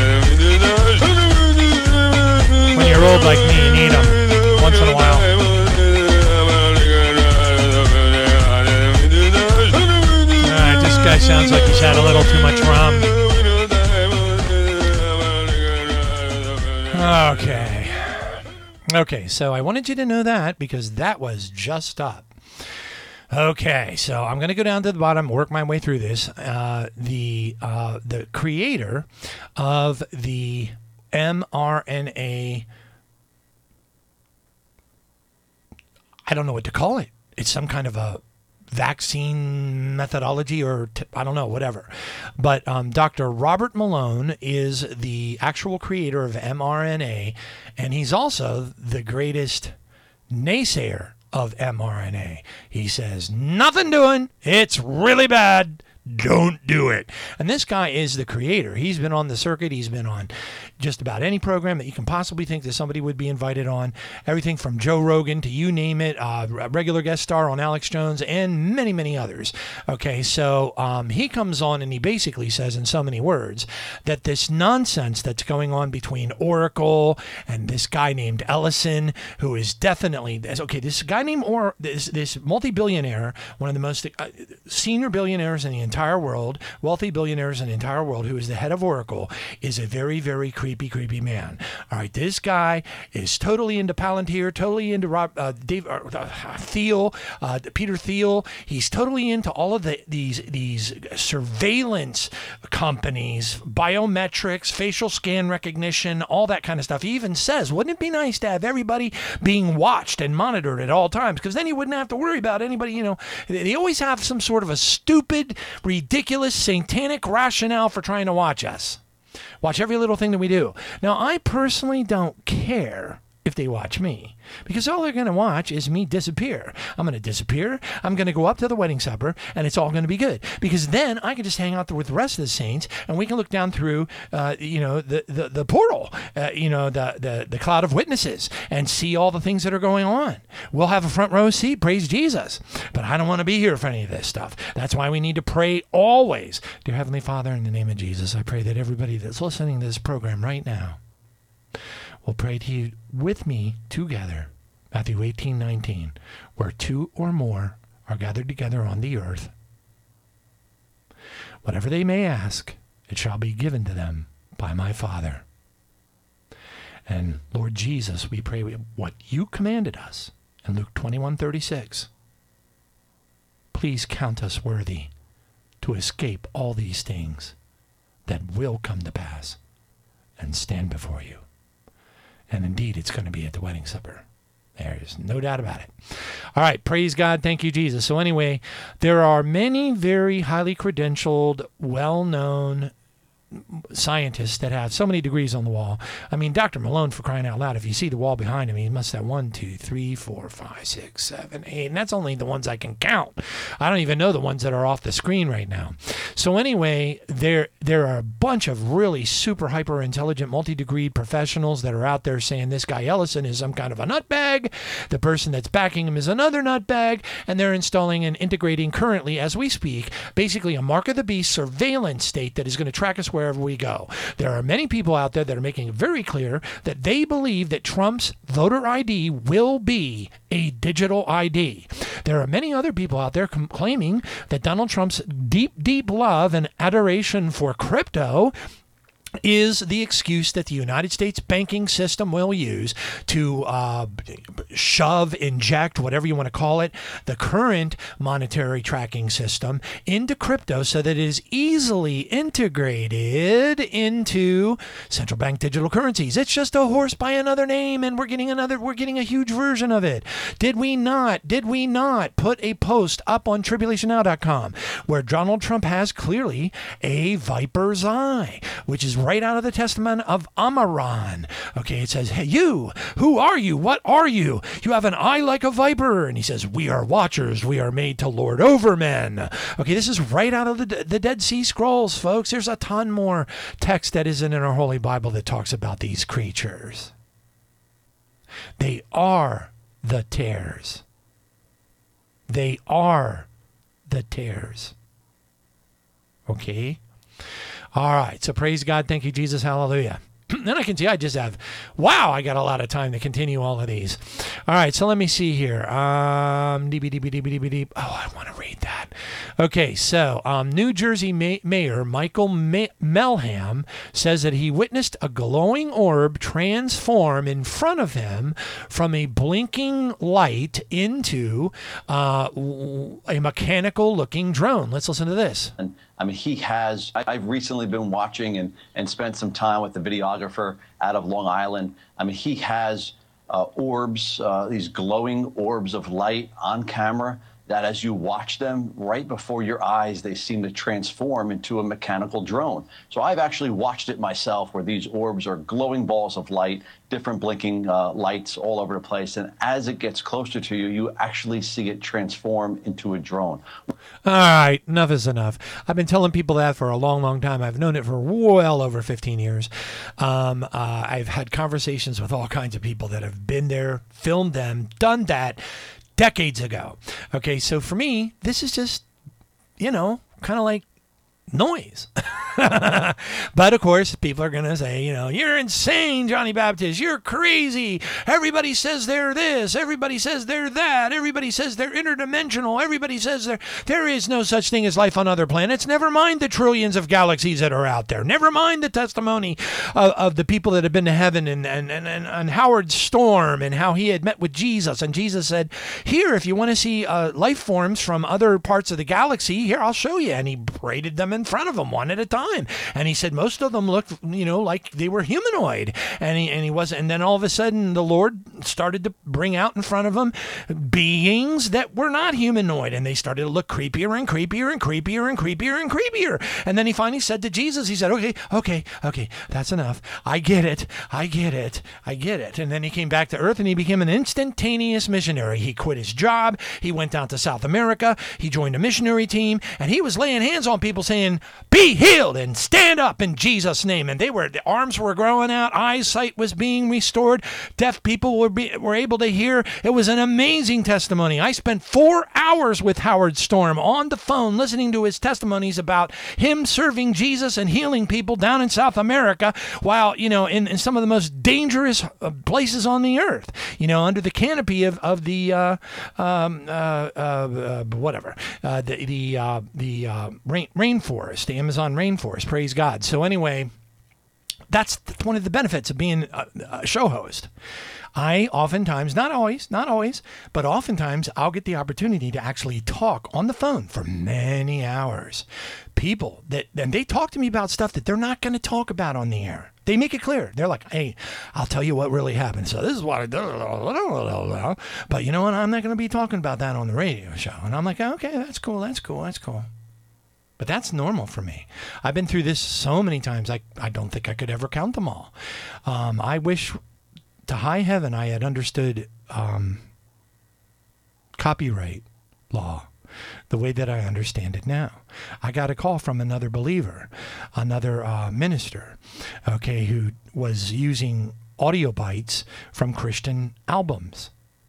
When you're old like me, you need them once in a while. All right, just guy sounds like he's had a little too much rum. Okay. Okay, so I wanted you to know that because that was just up. Okay, so I'm going to go down to the bottom, work my way through this. Uh, the uh, the creator of the mRNA, I don't know what to call it. It's some kind of a vaccine methodology or t- I don't know, whatever. But um, Doctor Robert Malone is the actual creator of mRNA, and he's also the greatest naysayer of mRNA. He says, nothing doing. It's really bad. Don't do it. And this guy is the creator. He's been on the circuit. He's been on just about any program that you can possibly think that somebody would be invited on. Everything from Joe Rogan to you name it, uh, a regular guest star on Alex Jones and many, many others. Okay, so um, he comes on and he basically says in so many words that this nonsense that's going on between Oracle and this guy named Ellison, who is definitely, okay, this guy named or this, this multi-billionaire, one of the most uh, senior billionaires in the entire world, wealthy billionaires in the entire world, who is the head of Oracle, is a very, very creepy, creepy man. All right, this guy is totally into Palantir, totally into Rob, uh, Dave, uh, Thiel, uh, Peter Thiel. He's totally into all of the, these these surveillance companies, biometrics, facial scan recognition, all that kind of stuff. He even says, wouldn't it be nice to have everybody being watched and monitored at all times? Because then you wouldn't have to worry about anybody, you know. They always have some sort of a stupid, ridiculous, satanic rationale for trying to watch us. Watch every little thing that we do. Now, I personally don't care if they watch me, because all they're going to watch is me disappear. I'm going to disappear. I'm going to go up to the wedding supper, and it's all going to be good, because then I can just hang out there with the rest of the saints, and we can look down through, uh, you know, the the, the portal, uh, you know, the, the the cloud of witnesses, and see all the things that are going on. We'll have a front row seat, praise Jesus. But I don't want to be here for any of this stuff. That's why we need to pray always. Dear Heavenly Father, in the name of Jesus, I pray that everybody that's listening to this program right now will pray to you with me together. Matthew eighteen nineteen, where two or more are gathered together on the earth, whatever they may ask, it shall be given to them by my Father. And Lord Jesus, we pray what you commanded us in Luke twenty-one thirty-six. Please count us worthy to escape all these things that will come to pass and stand before you. And indeed, it's going to be at the wedding supper. There's no doubt about it. All right, praise God. Thank you, Jesus. So anyway, there are many very highly credentialed, well-known scientists that have so many degrees on the wall. I mean, Doctor Malone, for crying out loud, if you see the wall behind him, he must have one, two, three, four, five, six, seven, eight, and that's only the ones I can count. I don't even know the ones that are off the screen right now. So anyway, there there are a bunch of really super hyper intelligent, multi-degree professionals that are out there saying this guy Ellison is some kind of a nutbag, the person that's backing him is another nutbag, and they're installing and integrating currently, as we speak, basically a mark of the beast surveillance state that is going to track us wherever we go. There are many people out there that are making it very clear that they believe that Trump's voter I D will be a digital I D. There are many other people out there com- claiming that Donald Trump's deep, deep love and adoration for crypto is the excuse that the United States banking system will use to uh, shove, inject, whatever you want to call it, the current monetary tracking system into crypto so that it is easily integrated into central bank digital currencies. It's just a horse by another name, and we're getting another, we're getting a huge version of it. Did we not, did we not put a post up on tribulation now dot com where Donald Trump has clearly a viper's eye, which is right out of the Testament of Amaran. Okay, it says, hey, you, who are you? What are you? You have an eye like a viper. And he says, we are watchers. We are made to lord over men. Okay, this is right out of the, the Dead Sea Scrolls, folks. There's a ton more text that isn't in our Holy Bible that talks about these creatures. They are the tares. They are the tares. Okay? All right, so praise God. Thank you, Jesus. Hallelujah. And I can see I just have, wow, I got a lot of time to continue all of these. All right, so let me see here. Um, deep, deep, deep, deep, deep. Oh, I want to read that. Okay, so um, New Jersey Ma- Mayor Michael Ma- Melham says that he witnessed a glowing orb transform in front of him from a blinking light into uh, a mechanical-looking drone. Let's listen to this. And I mean, he has, I, I've recently been watching and, and spent some time with the videographer out of Long Island. I mean, he has uh, orbs, uh, these glowing orbs of light on camera that as you watch them right before your eyes, they seem to transform into a mechanical drone. So I've actually watched it myself where these orbs are glowing balls of light, different blinking uh, lights all over the place. And as it gets closer to you, you actually see it transform into a drone. All right, enough is enough. I've been telling people that for a long, long time. I've known it for well over fifteen years. Um, uh, I've had conversations with all kinds of people that have been there, filmed them, done that decades ago. Okay, so for me, this is just, you know, kind of like noise. But of course, people are going to say, you know, you're insane, Johnny Baptist. You're crazy. Everybody says they're this. Everybody says they're that. Everybody says they're interdimensional. Everybody says there there is no such thing as life on other planets. Never mind the trillions of galaxies that are out there. Never mind the testimony of, of the people that have been to heaven and, and, and, and, and Howard Storm and how he had met with Jesus. And Jesus said, here, if you want to see uh, life forms from other parts of the galaxy, here, I'll show you. And he paraded them in front of him one at a time. And he said most of them looked, you know, like they were humanoid. And he and he wasn't. And then all of a sudden, the Lord started to bring out in front of him beings that were not humanoid. And they started to look creepier and creepier and creepier and creepier and creepier. And then he finally said to Jesus, he said, okay, okay, okay, that's enough. I get it. I get it. I get it. And then he came back to earth and he became an instantaneous missionary. He quit his job. He went down to South America. He joined a missionary team. And he was laying hands on people saying, be healed and stand up in Jesus' name. And they were, the arms were growing out, eyesight was being restored, deaf people were be, were able to hear. It was an amazing testimony. I spent four hours with Howard Storm on the phone listening to his testimonies about him serving Jesus and healing people down in South America while, you know, in, in some of the most dangerous places on the earth, you know, under the canopy of, of the, uh, um, uh, uh, whatever, uh, the, the, uh, the uh, rain, rainforest, the Amazon rainforest, praise God. So anyway, that's one of the benefits of being a, a show host. I oftentimes, not always, not always, but oftentimes I'll get the opportunity to actually talk on the phone for many hours. People that, and they talk to me about stuff that they're not going to talk about on the air. They make it clear. They're like, hey, I'll tell you what really happened. So this is what I did. But you know what? I'm not going to be talking about that on the radio show. And I'm like, okay, that's cool. That's cool. That's cool. But that's normal for me. I've been through this so many times, I, I don't think I could ever count them all. Um, I wish to high heaven I had understood um, copyright law the way that I understand it now. I got a call from another believer, another uh, minister, okay, who was using audio bites from Christian albums.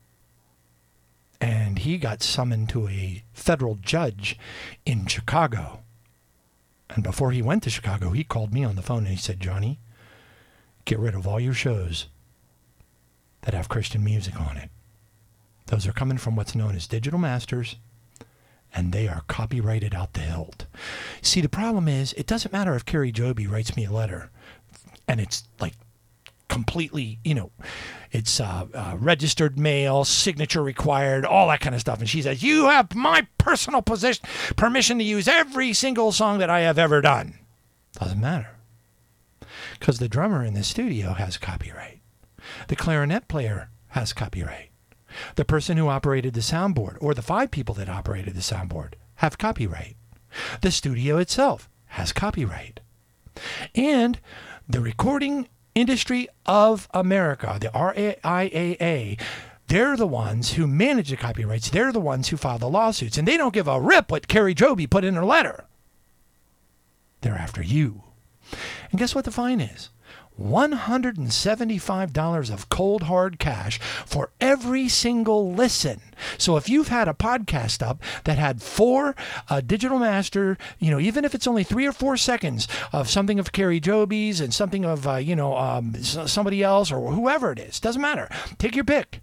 And he got summoned to a federal judge in Chicago. And before he went to Chicago, he called me on the phone and he said, Johnny, get rid of all your shows that have Christian music on it. Those are coming from what's known as Digital Masters, and they are copyrighted out the hilt. See, the problem is, it doesn't matter if Carrie Joby writes me a letter, and it's like completely, you know, it's uh, uh, registered mail, signature required, all that kind of stuff. And she says, you have my personal position, permission to use every single song that I have ever done. Doesn't matter. Because the drummer in the studio has copyright. The clarinet player has copyright. The person who operated the soundboard, or the five people that operated the soundboard, have copyright. The studio itself has copyright. And the recording industry of America, the R I A A, they're the ones who manage the copyrights. They're the ones who file the lawsuits. And they don't give a rip what Carrie Joby put in her letter. They're after you. And guess what the fine is? one hundred seventy-five dollars of cold hard cash for every single listen. So if you've had a podcast up that had four uh, Digital Master, you know, even if it's only three or four seconds of something of Carrie Jobies and something of, uh, you know, um, somebody else or whoever it is, doesn't matter. Take your pick.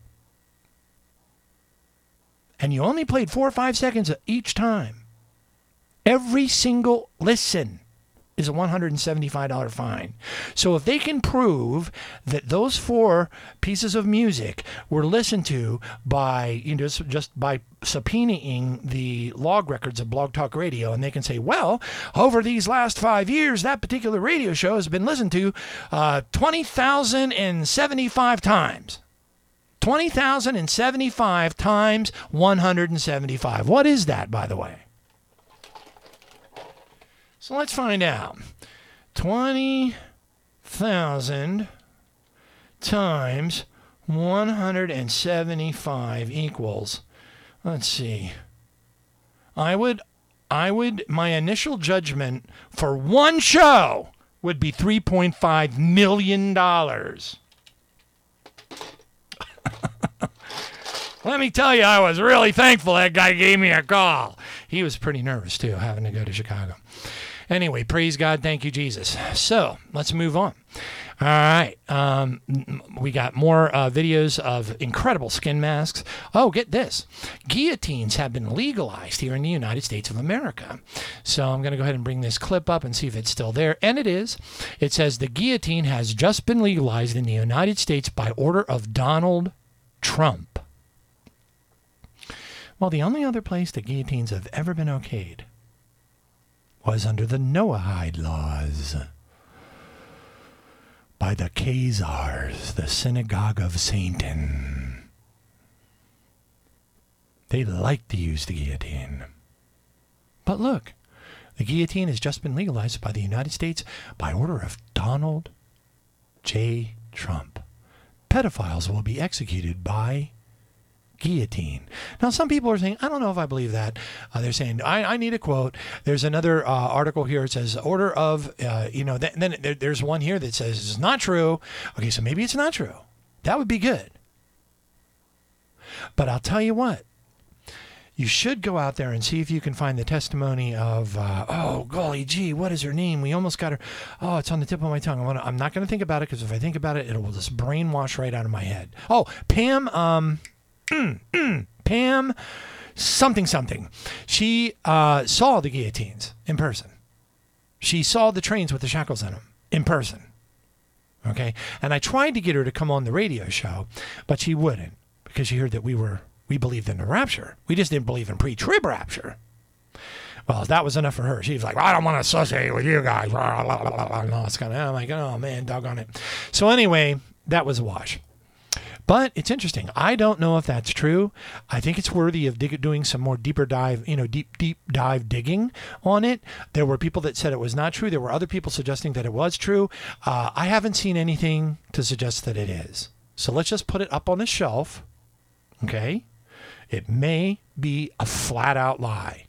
And you only played four or five seconds each time. Every single listen is a one hundred seventy-five dollars fine. So if they can prove that those four pieces of music were listened to by, you know, just, just by subpoenaing the log records of Blog Talk Radio, and they can say, well, over these last five years, that particular radio show has been listened to uh, twenty thousand seventy-five times. twenty thousand seventy-five times one hundred seventy-five. What is that, by the way? So let's find out. twenty thousand times one hundred seventy-five equals, let's see. I would, I would, my initial judgment for one show would be three point five million dollars. Let me tell you, I was really thankful that guy gave me a call. He was pretty nervous, too, having to go to Chicago. Anyway, praise God. Thank you, Jesus. So let's move on. All right. Um, we got more uh, videos of incredible skin masks. Oh, get this. Guillotines have been legalized here in the United States of America. So I'm going to go ahead and bring this clip up and see if it's still there. And it is. It says the guillotine has just been legalized in the United States by order of Donald Trump. Well, the only other place that guillotines have ever been okayed was under the Noahide laws by the Khazars, the synagogue of Satan. They like to use the guillotine. But look, the guillotine has just been legalized by the United States by order of Donald J. Trump. Pedophiles will be executed by guillotine. Now, some people are saying, I don't know if I believe that. Uh, they're saying, I, I need a quote. There's another uh, article here. It says, order of, uh, you know, th- then there, there's one here that says it's not true. Okay, so maybe it's not true. That would be good. But I'll tell you what. You should go out there and see if you can find the testimony of, uh, oh, golly gee, what is her name? We almost got her. Oh, it's on the tip of my tongue. I wanna, I'm not going to think about it because if I think about it, it will just brainwash right out of my head. Oh, Pam, um... Mm, mm, Pam something something. She uh, saw the guillotines in person. She saw the trains with the shackles in them in person. Okay? And I tried to get her to come on the radio show, but she wouldn't because she heard that we were we believed in the rapture. We just didn't believe in pre-trib rapture. Well, that was enough for her. She was like, well, I don't want to associate with you guys. And all this kind of, I'm like, oh, man, doggone it. So anyway, that was a wash. But it's interesting. I don't know if that's true. I think it's worthy of dig- doing some more deeper dive, you know, deep, deep dive digging on it. There were people that said it was not true. There were other people suggesting that it was true. Uh, I haven't seen anything to suggest that it is. So let's just put it up on the shelf. Okay? It may be a flat out lie.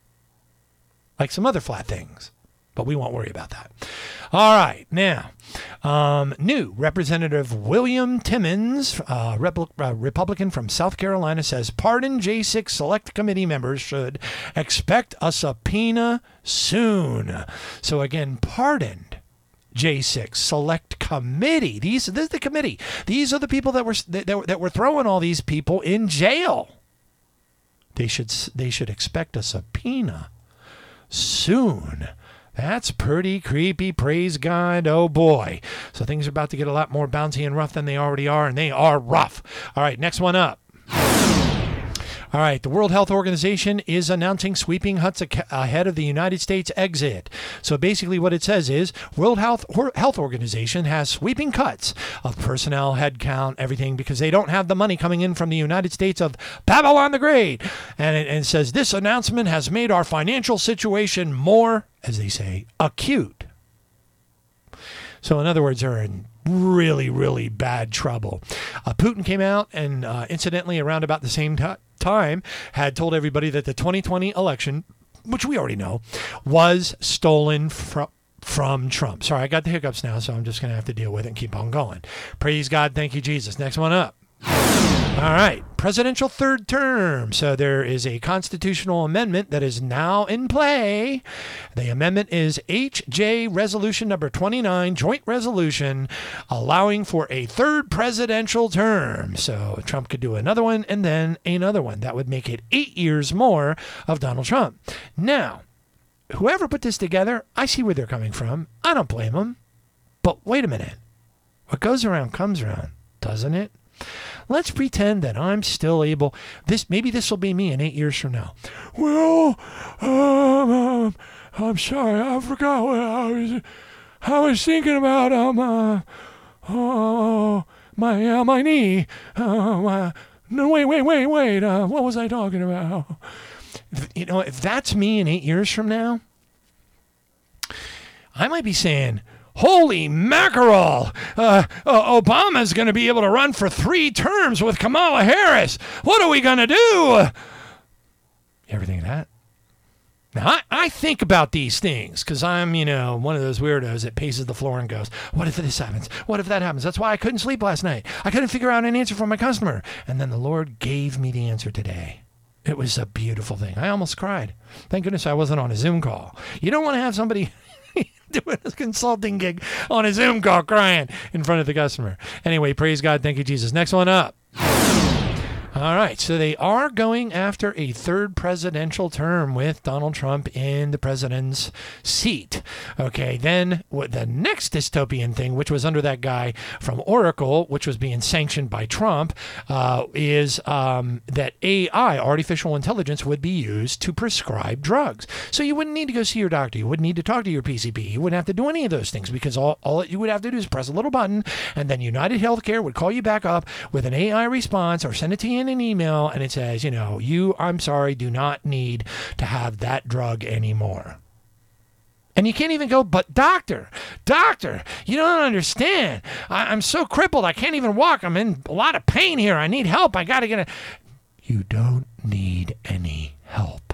Like some other flat things. But we won't worry about that. All right. Now, um, new Representative William Timmons, uh, Rep- uh, Republican from South Carolina, says pardoned J six Select Committee members should expect a subpoena soon. So again, pardoned J six Select Committee. These, this is the committee. These are the people that were that, that were throwing all these people in jail. They should they should expect a subpoena soon. That's pretty creepy, praise God. Oh, boy. So things are about to get a lot more bouncy and rough than they already are, and they are rough. All right, next one up. All right, the World Health Organization is announcing sweeping cuts ahead of the United States exit. So basically what it says is World Health Health Organization has sweeping cuts of personnel, headcount, everything, because they don't have the money coming in from the United States of Babylon the Great. And it, and it says this announcement has made our financial situation more, as they say, acute. So in other words, they're in really, really bad trouble. Uh, Putin came out and uh, incidentally around about the same time, time had told everybody that the twenty twenty election, which we already know, was stolen from from Trump. Sorry, I got the hiccups now, so I'm just going to have to deal with it and keep on going. Praise God. Thank you, Jesus. Next one up. All right. Presidential third term. So there is a constitutional amendment that is now in play. The amendment is H J Resolution number twenty-nine, joint resolution allowing for a third presidential term. So Trump could do another one and then another one. That would make it eight years more of Donald Trump. Now, whoever put this together, I see where they're coming from. I don't blame them. But wait a minute. What goes around comes around, doesn't it? Let's pretend that I'm still able. This maybe this will be me in eight years from now. Well, um, um, I'm sorry, I forgot what I was. I was thinking about um, uh, oh, my uh, my knee. Uh, my, no, wait, wait, wait, wait. Uh, what was I talking about? You know, if that's me in eight years from now, I might be saying, holy mackerel, uh, uh, Obama's going to be able to run for three terms with Kamala Harris. What are we going to do? You ever think of that? Now, I, I think about these things because I'm, you know, one of those weirdos that paces the floor and goes, what if this happens? What if that happens? That's why I couldn't sleep last night. I couldn't figure out an answer for my customer. And then the Lord gave me the answer today. It was a beautiful thing. I almost cried. Thank goodness I wasn't on a Zoom call. You don't want to have somebody doing a consulting gig on a Zoom call crying in front of the customer. Anyway, praise God. Thank you, Jesus. Next one up. All right, so they are going after a third presidential term with Donald Trump in the president's seat. Okay, then what the next dystopian thing, which was under that guy from Oracle, which was being sanctioned by Trump, uh, is um, that A I, artificial intelligence, would be used to prescribe drugs. So you wouldn't need to go see your doctor. You wouldn't need to talk to your P C P. You wouldn't have to do any of those things because all, all you would have to do is press a little button, and then United Healthcare would call you back up with an A I response or send it to you in an email, and it says, you know, you, I'm sorry, do not need to have that drug anymore. And you can't even go, but doctor, doctor, you don't understand. I, I'm so crippled, I can't even walk. I'm in a lot of pain here. I need help. I got to get a... You don't need any help.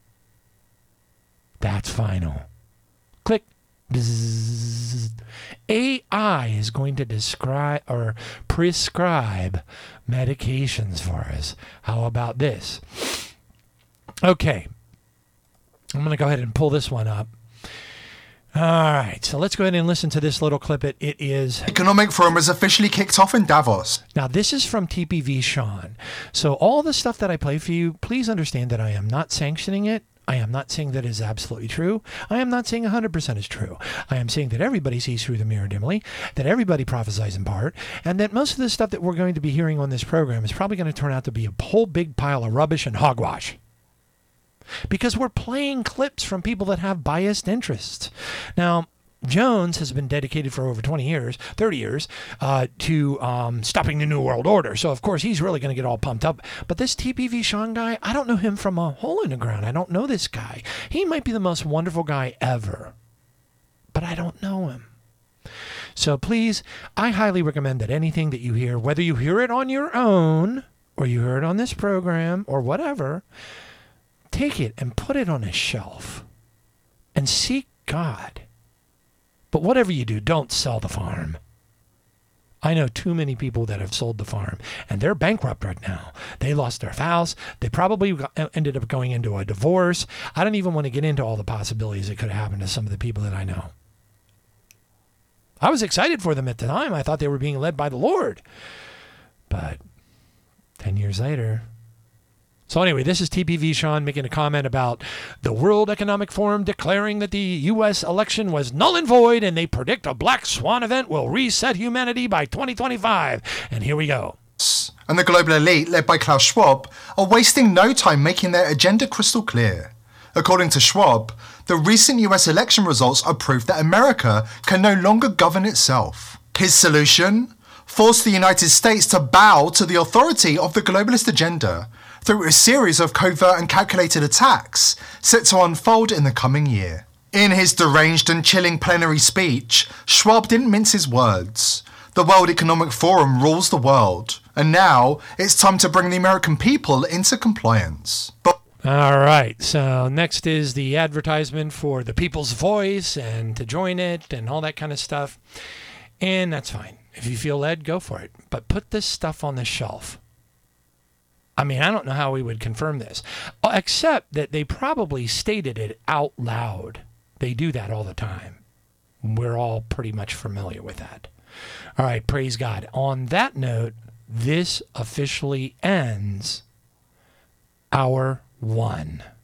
That's final. Click. Bzzz. A I is going to describe or prescribe medications for us. How about this? Okay. I'm going to go ahead and pull this one up. All right. So let's go ahead and listen to this little clip. It, it is... Economic Forum has officially kicked off in Davos. Now, this is from T P V Sean. So all the stuff that I play for you, please understand that I am not sanctioning it. I am not saying that is absolutely true. I am not saying one hundred percent is true. I am saying that everybody sees through the mirror dimly, that everybody prophesies in part, and that most of the stuff that we're going to be hearing on this program is probably going to turn out to be a whole big pile of rubbish and hogwash. Because we're playing clips from people that have biased interests. Now, Jones has been dedicated for over twenty years, thirty years, uh, to um, stopping the New World Order. So, of course, he's really going to get all pumped up. But this T P V Sean guy, I don't know him from a hole in the ground. I don't know this guy. He might be the most wonderful guy ever, but I don't know him. So, please, I highly recommend that anything that you hear, whether you hear it on your own or you hear it on this program or whatever, take it and put it on a shelf and seek God. But whatever you do, don't sell the farm. I know too many people that have sold the farm, and they're bankrupt right now. They lost their house. They probably got, ended up going into a divorce. I don't even want to get into all the possibilities that could have happened to some of the people that I know. I was excited for them at the time. I thought they were being led by the Lord. But ten years later... So anyway, this is T P V Sean making a comment about the World Economic Forum declaring that the U S election was null and void, and they predict a black swan event will reset humanity by twenty twenty-five. And here we go. And the global elite, led by Klaus Schwab, are wasting no time making their agenda crystal clear. According to Schwab, the recent U S election results are proof that America can no longer govern itself. His solution? Force the United States to bow to the authority of the globalist agenda through a series of covert and calculated attacks set to unfold in the coming year. In his deranged and chilling plenary speech, Schwab didn't mince his words. The World Economic Forum rules the world, and now it's time to bring the American people into compliance. But All right. So next is the advertisement for the People's Voice and to join it and all that kind of stuff. And that's fine. If you feel led, go for it. But put this stuff on the shelf. I mean, I don't know how we would confirm this, except that they probably stated it out loud. They do that all the time. We're all pretty much familiar with that. All right, praise God. On that note, this officially ends hour one.